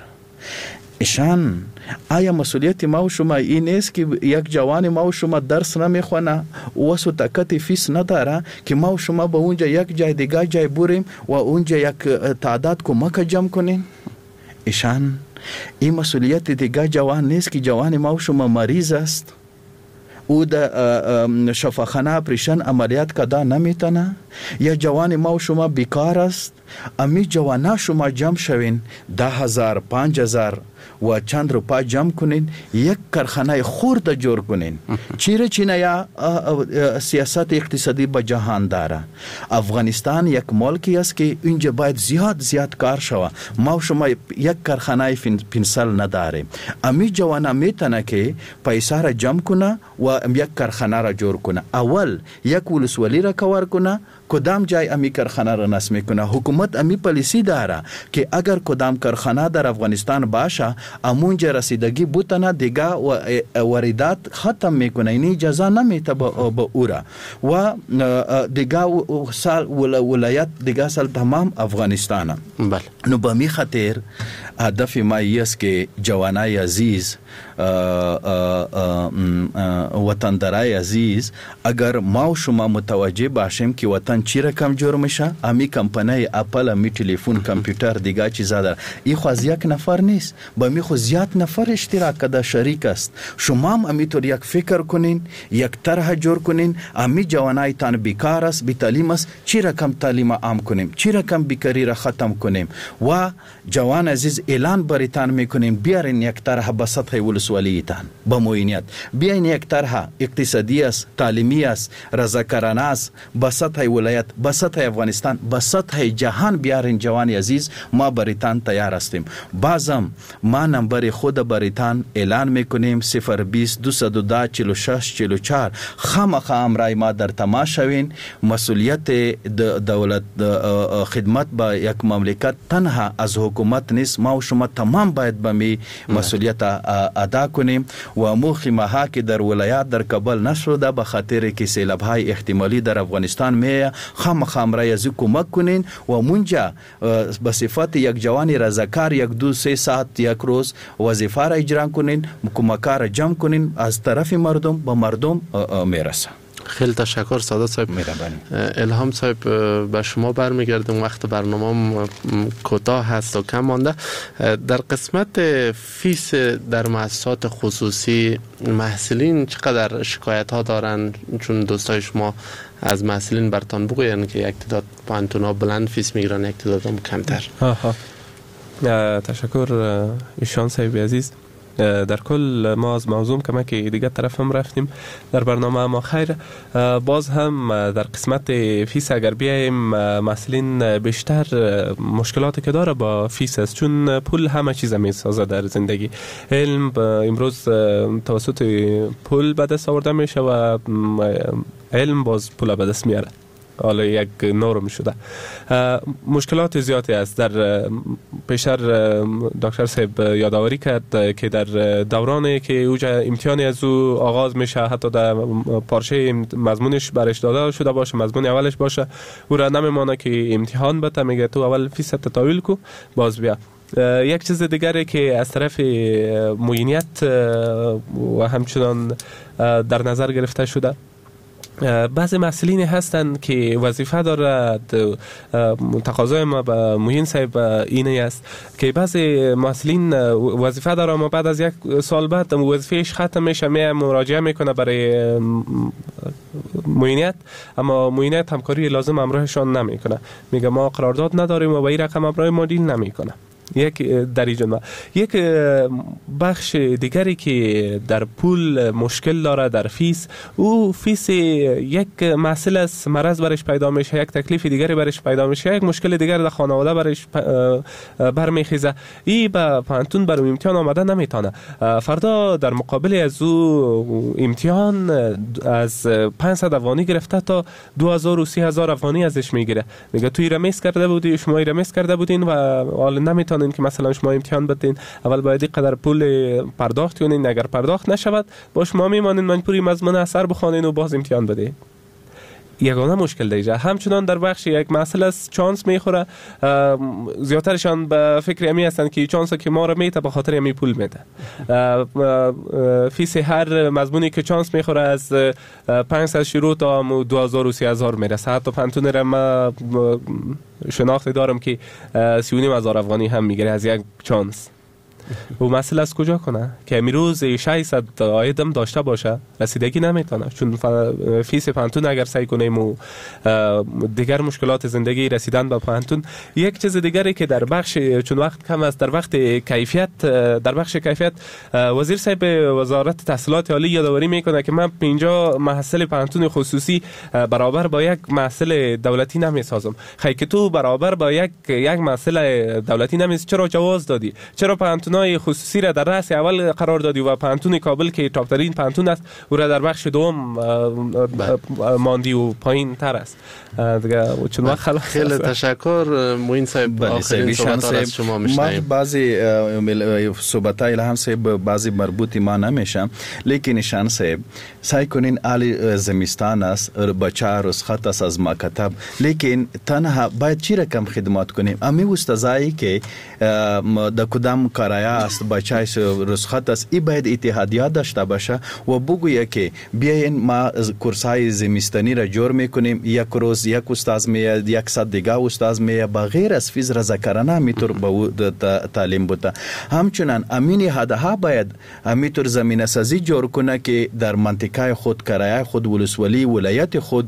ایشان آیا مسئولیت ما و شما این نیست که یک جوان ما و شما درس نمیخونه و سو طاقت فیس نداره که ما و شما به اونجا یک جای دیگه جای بریم و اونجا یک تعداد کمک جمع کنیم؟ ایشان این مسئولیت دیگه جوان نیست که جوان ما و شما مریض است، او در شفاخانه اپریشن عملیات کدا نمیتونه؟ یا جوان ما و شما بیکار است، امی جوانا شما جمع شوین، ده هزار، پانچ هزار و چند روپا جمع کنین، یک کارخانه خورد جور کنین. چیره چینه یا سیاست اقتصادی با جهان داره. افغانستان یک ملکی است که اینجا باید زیاد زیاد کار شوه. ما و شما یک کارخانه پنسل نداریم. امی جوانا میتونه که پیسه را جمع کنه و یک کارخانه را جور کنه. اول یک ولسوالی را کور کنه، کدام جای امی کارخانه را نصب میکنه. حکومت امی پالیسی داره که اگر کدام کارخانه در افغانستان باشه، امونجا رسیدگی بوتنه دیگه و واردات ختم میکنه، این اجازه نمیته با اورا و دیگه سال ولایت دیگه سال تمام افغانستان. بله. نو با می خاطر هدف ما است که جوانای عزیز، وطندارای عزیز، اگر ما و شما متوجه باشیم که وطن چی رقم جور میشه، امی کمپانی اپل، امی تلفن، کامپیوتر، دیگه چیزا داره. این خو از یک نفر نیست، با می خو زیاد نفر اشتراک کده شریک است. شما هم امی طور یک فکر کنین، یک طرح جور کنین. امی جوانای تان بیکار است، بی تعلیم است، چی رقم تعلیم عام کنیم، چی رقم بیکاری را ختم کنیم و جوان عزیز اعلان بریتان میکنیم بیارین یک طرح به سطح ولسوالیتان با معینیت بیاین یک طرح اقتصادی است، تعلیمی است، رضاکارانه است، به سطح ولایت، به سطح افغانستان، به سطح جهان بیارین جوان عزیز. ما بریتان تیار هستیم. بازم ما نمبر خود بریتان اعلان میکنیم صفر بیست دویست و ده چهل و شش چهل و چهار. خامخا امرای ما در تماس شوین. مسئولیت دولت خدمت با یک مملکت تنها از حکومت نیست. ما و شما تمام باید به می مسئولیت ادا کنیم و موخی ماها که در ولایت در کابل نشده به خاطر که سیلاب های احتمالی در افغانستان می خامخا امرای از کمک کنین و منجا به صفت یک جوانی رضاکار یک دو سه ساعت یک روز وظیفه را اجرا کنین، کمک‌ها را جمع کنین، از طرف مردم به مردم میرسه. خیلی تشکر سعادت صاحب. الهام صاحب به شما برمیگردم. وقت برنامه کوتاه هست و کم مانده. در قسمت فیس در مؤسسات خصوصی محصلین چقدر شکایت ها دارن؟ چون دوستای شما از محصلین برتان بگوین که یک تعداد پانتونا بلند فیس میگیرن، یک تعداد هم کمتر. ها ها. تشکر ایشان صاحب عزیز. در کل ما از موضوع کمک دیگه طرف هم رفتیم در برنامه ما خیر. باز هم در قسمت فیس اگر بیایم مسئولین بیشتر مشکلاتی که داره با فیس است، چون پول همه چیز می سازه در زندگی. علم امروز توسط پول به دست آورده میشه و علم باز پول به دست میاره. حالا یک نورم شده. مشکلات زیادی است. در پیشتر دکتر صاحب یادآوری کرد که در دورانی که اوجا امتحانی از او آغاز میشه، حتی در پارچه مضمونش برش داده شده باشه، مضمون اولش باشه، او را نمیمانه که امتحان بده، میگه تو اول فیس تحویل کو باز بیا. یک چیز دیگری که از طرف معینیت و همچنان در نظر گرفته شده، بعضی مسئولین هستند که وظیفه دارد. تقاضای ما به معین صاحب اینه است که بعضی مسئولین وظیفه داره اما بعد از یک سال بعد وظیفهش ختم میشه، می مراجعه میکنه برای معینیت، اما معینیت همکاری لازم همراهشان نمیکنه، میگه ما قرارداد نداریم و به این رقم همراه ما دیل نمیکنه. یک در اینجا یک بخش دیگری که در پول مشکل داره در فیس، او فیس یک مسئله است، مرض برش پیدا میشه، یک تکلیف دیگری برش پیدا میشه، یک مشکل دیگر در خانواده برش برمیخیزه، ای به پانتون برای امتحان آمده نمیتونه. فردا در مقابل از او امتحان از پانصد افغانی گرفته تا دو هزار و سه هزار افغانی ازش میگیره، میگه توی رمیز کرده بودی، شما رمیز کرده بودین و حالا نمیتونه که مثلا شما امتحان بدین، اول باید قدر پول پرداخت کنین، اگر پرداخت نشود با شما میمانین مجبوری مضمون اثر بخوانین و باز امتحان بدین. یگانه مشکل دیگه همچنان در بخش یک مسئله است، چانس میخوره. زیادترشان به فکر امی هستن که چانس که ما را میته به خاطر امی پول میده. فیس هر مضمونی که چانس میخوره از پانصد شروع تا دو هزار و سه هزار میرسه. حتی پانتون را ما شناختی دارم که سی و نیم هزار افغانی هم میگیره از یک چانس. و مسئله از کجا کنه که امروز ششصد آیدم داشته باشه رسیدگی نمیتونه، چون فیس پانتون اگر سعی کنیم و دیگر مشکلات زندگی رسیدن به پانتون. یک چیز دیگری که در بخش، چون وقت کم است، در وقت کیفیت، در بخش کیفیت وزیر صاحب وزارت تحصیلات عالی یادآوری میکنه که من پنجاه محصل پانتون خصوصی برابر با یک محصل دولتی نمیسازم. خیلی که تو برابر با یک یک محصل دولتی نمیسازی، چرا جواز دادی؟ چرا پانتون خصوصی را در رأس اول قرار دادی و پانتون کابل که تاپترین پانتون است او را در بخش دوم ماندی و پایین تر است دیگه. چون وقت خلاص. خیلی تشکر معین صاحب. آخرین صحبت از شما میشنیم. بعضی صحبت های الهام صاحب بعضی مربوطی ما نمیشم، لیکن ایشان صاحب سعی کنین علی زمستان است، بچه رسخت است از مکتب، لیکن تنها باید چی رقم خدمات کنیم؟ امی استادایی که در کدام کرایه است، بچه رسخت است، ای باید اتحادیه داشته باشه و بگویه که بیاین ما کورسای زمستانی را جور میکنیم، یک روز یک استاد میاد، یک صد دیگه استاد میاد، بغیر از فیز رضاکارانه میتور به تعلیم بوده. همچنان امین هدها باید میتور زمینه سازی جور کنه که در منطقه خود، کرایه خود، ولسوالی ولایت خود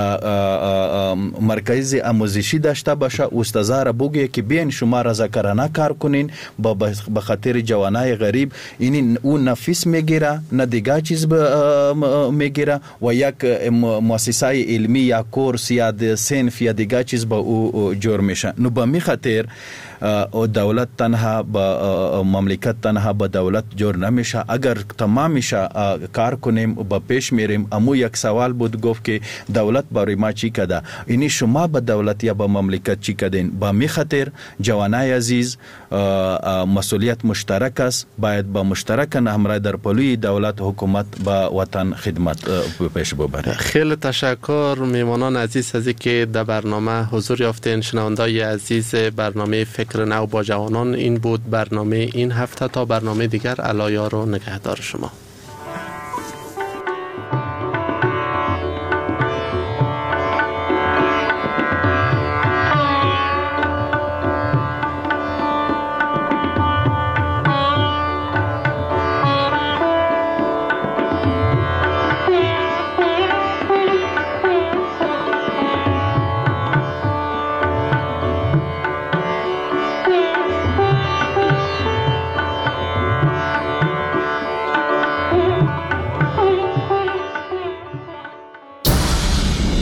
مرکز آموزشی داشته باشه. استادا را بگویه که بیاین شما رضاکارانه کار کنین، با به خاطر جوانای غریب این اون نفیس میگیره نه دیگه چیز میگیره و یک مؤسسه علمی یا کورس یا صنف یا دیگه چیز با او جور میشه. نو به می خاطر دولت تنها با مملکت تنها با دولت جور نمیشه. اگر تمام میشه کار کنیم و با پیش میریم. امو یک سوال بود گفت که دولت برای ما چی کده؟ اینی شما با دولت یا با مملکت چی کدین؟ با می خاطر جوانای عزیز مسئولیت مشترک است. باید با مشترک همراه در پلوی دولت حکومت با وطن خدمت پیش ببره. خیلی تشکر میمانان عزیز از که در برنامه حضور یافتین. شنوندای عزیز برنامه فکر نو با جوانان این بود برنامه این هفته. تا برنامه دیگر الایار و نگهدار شما.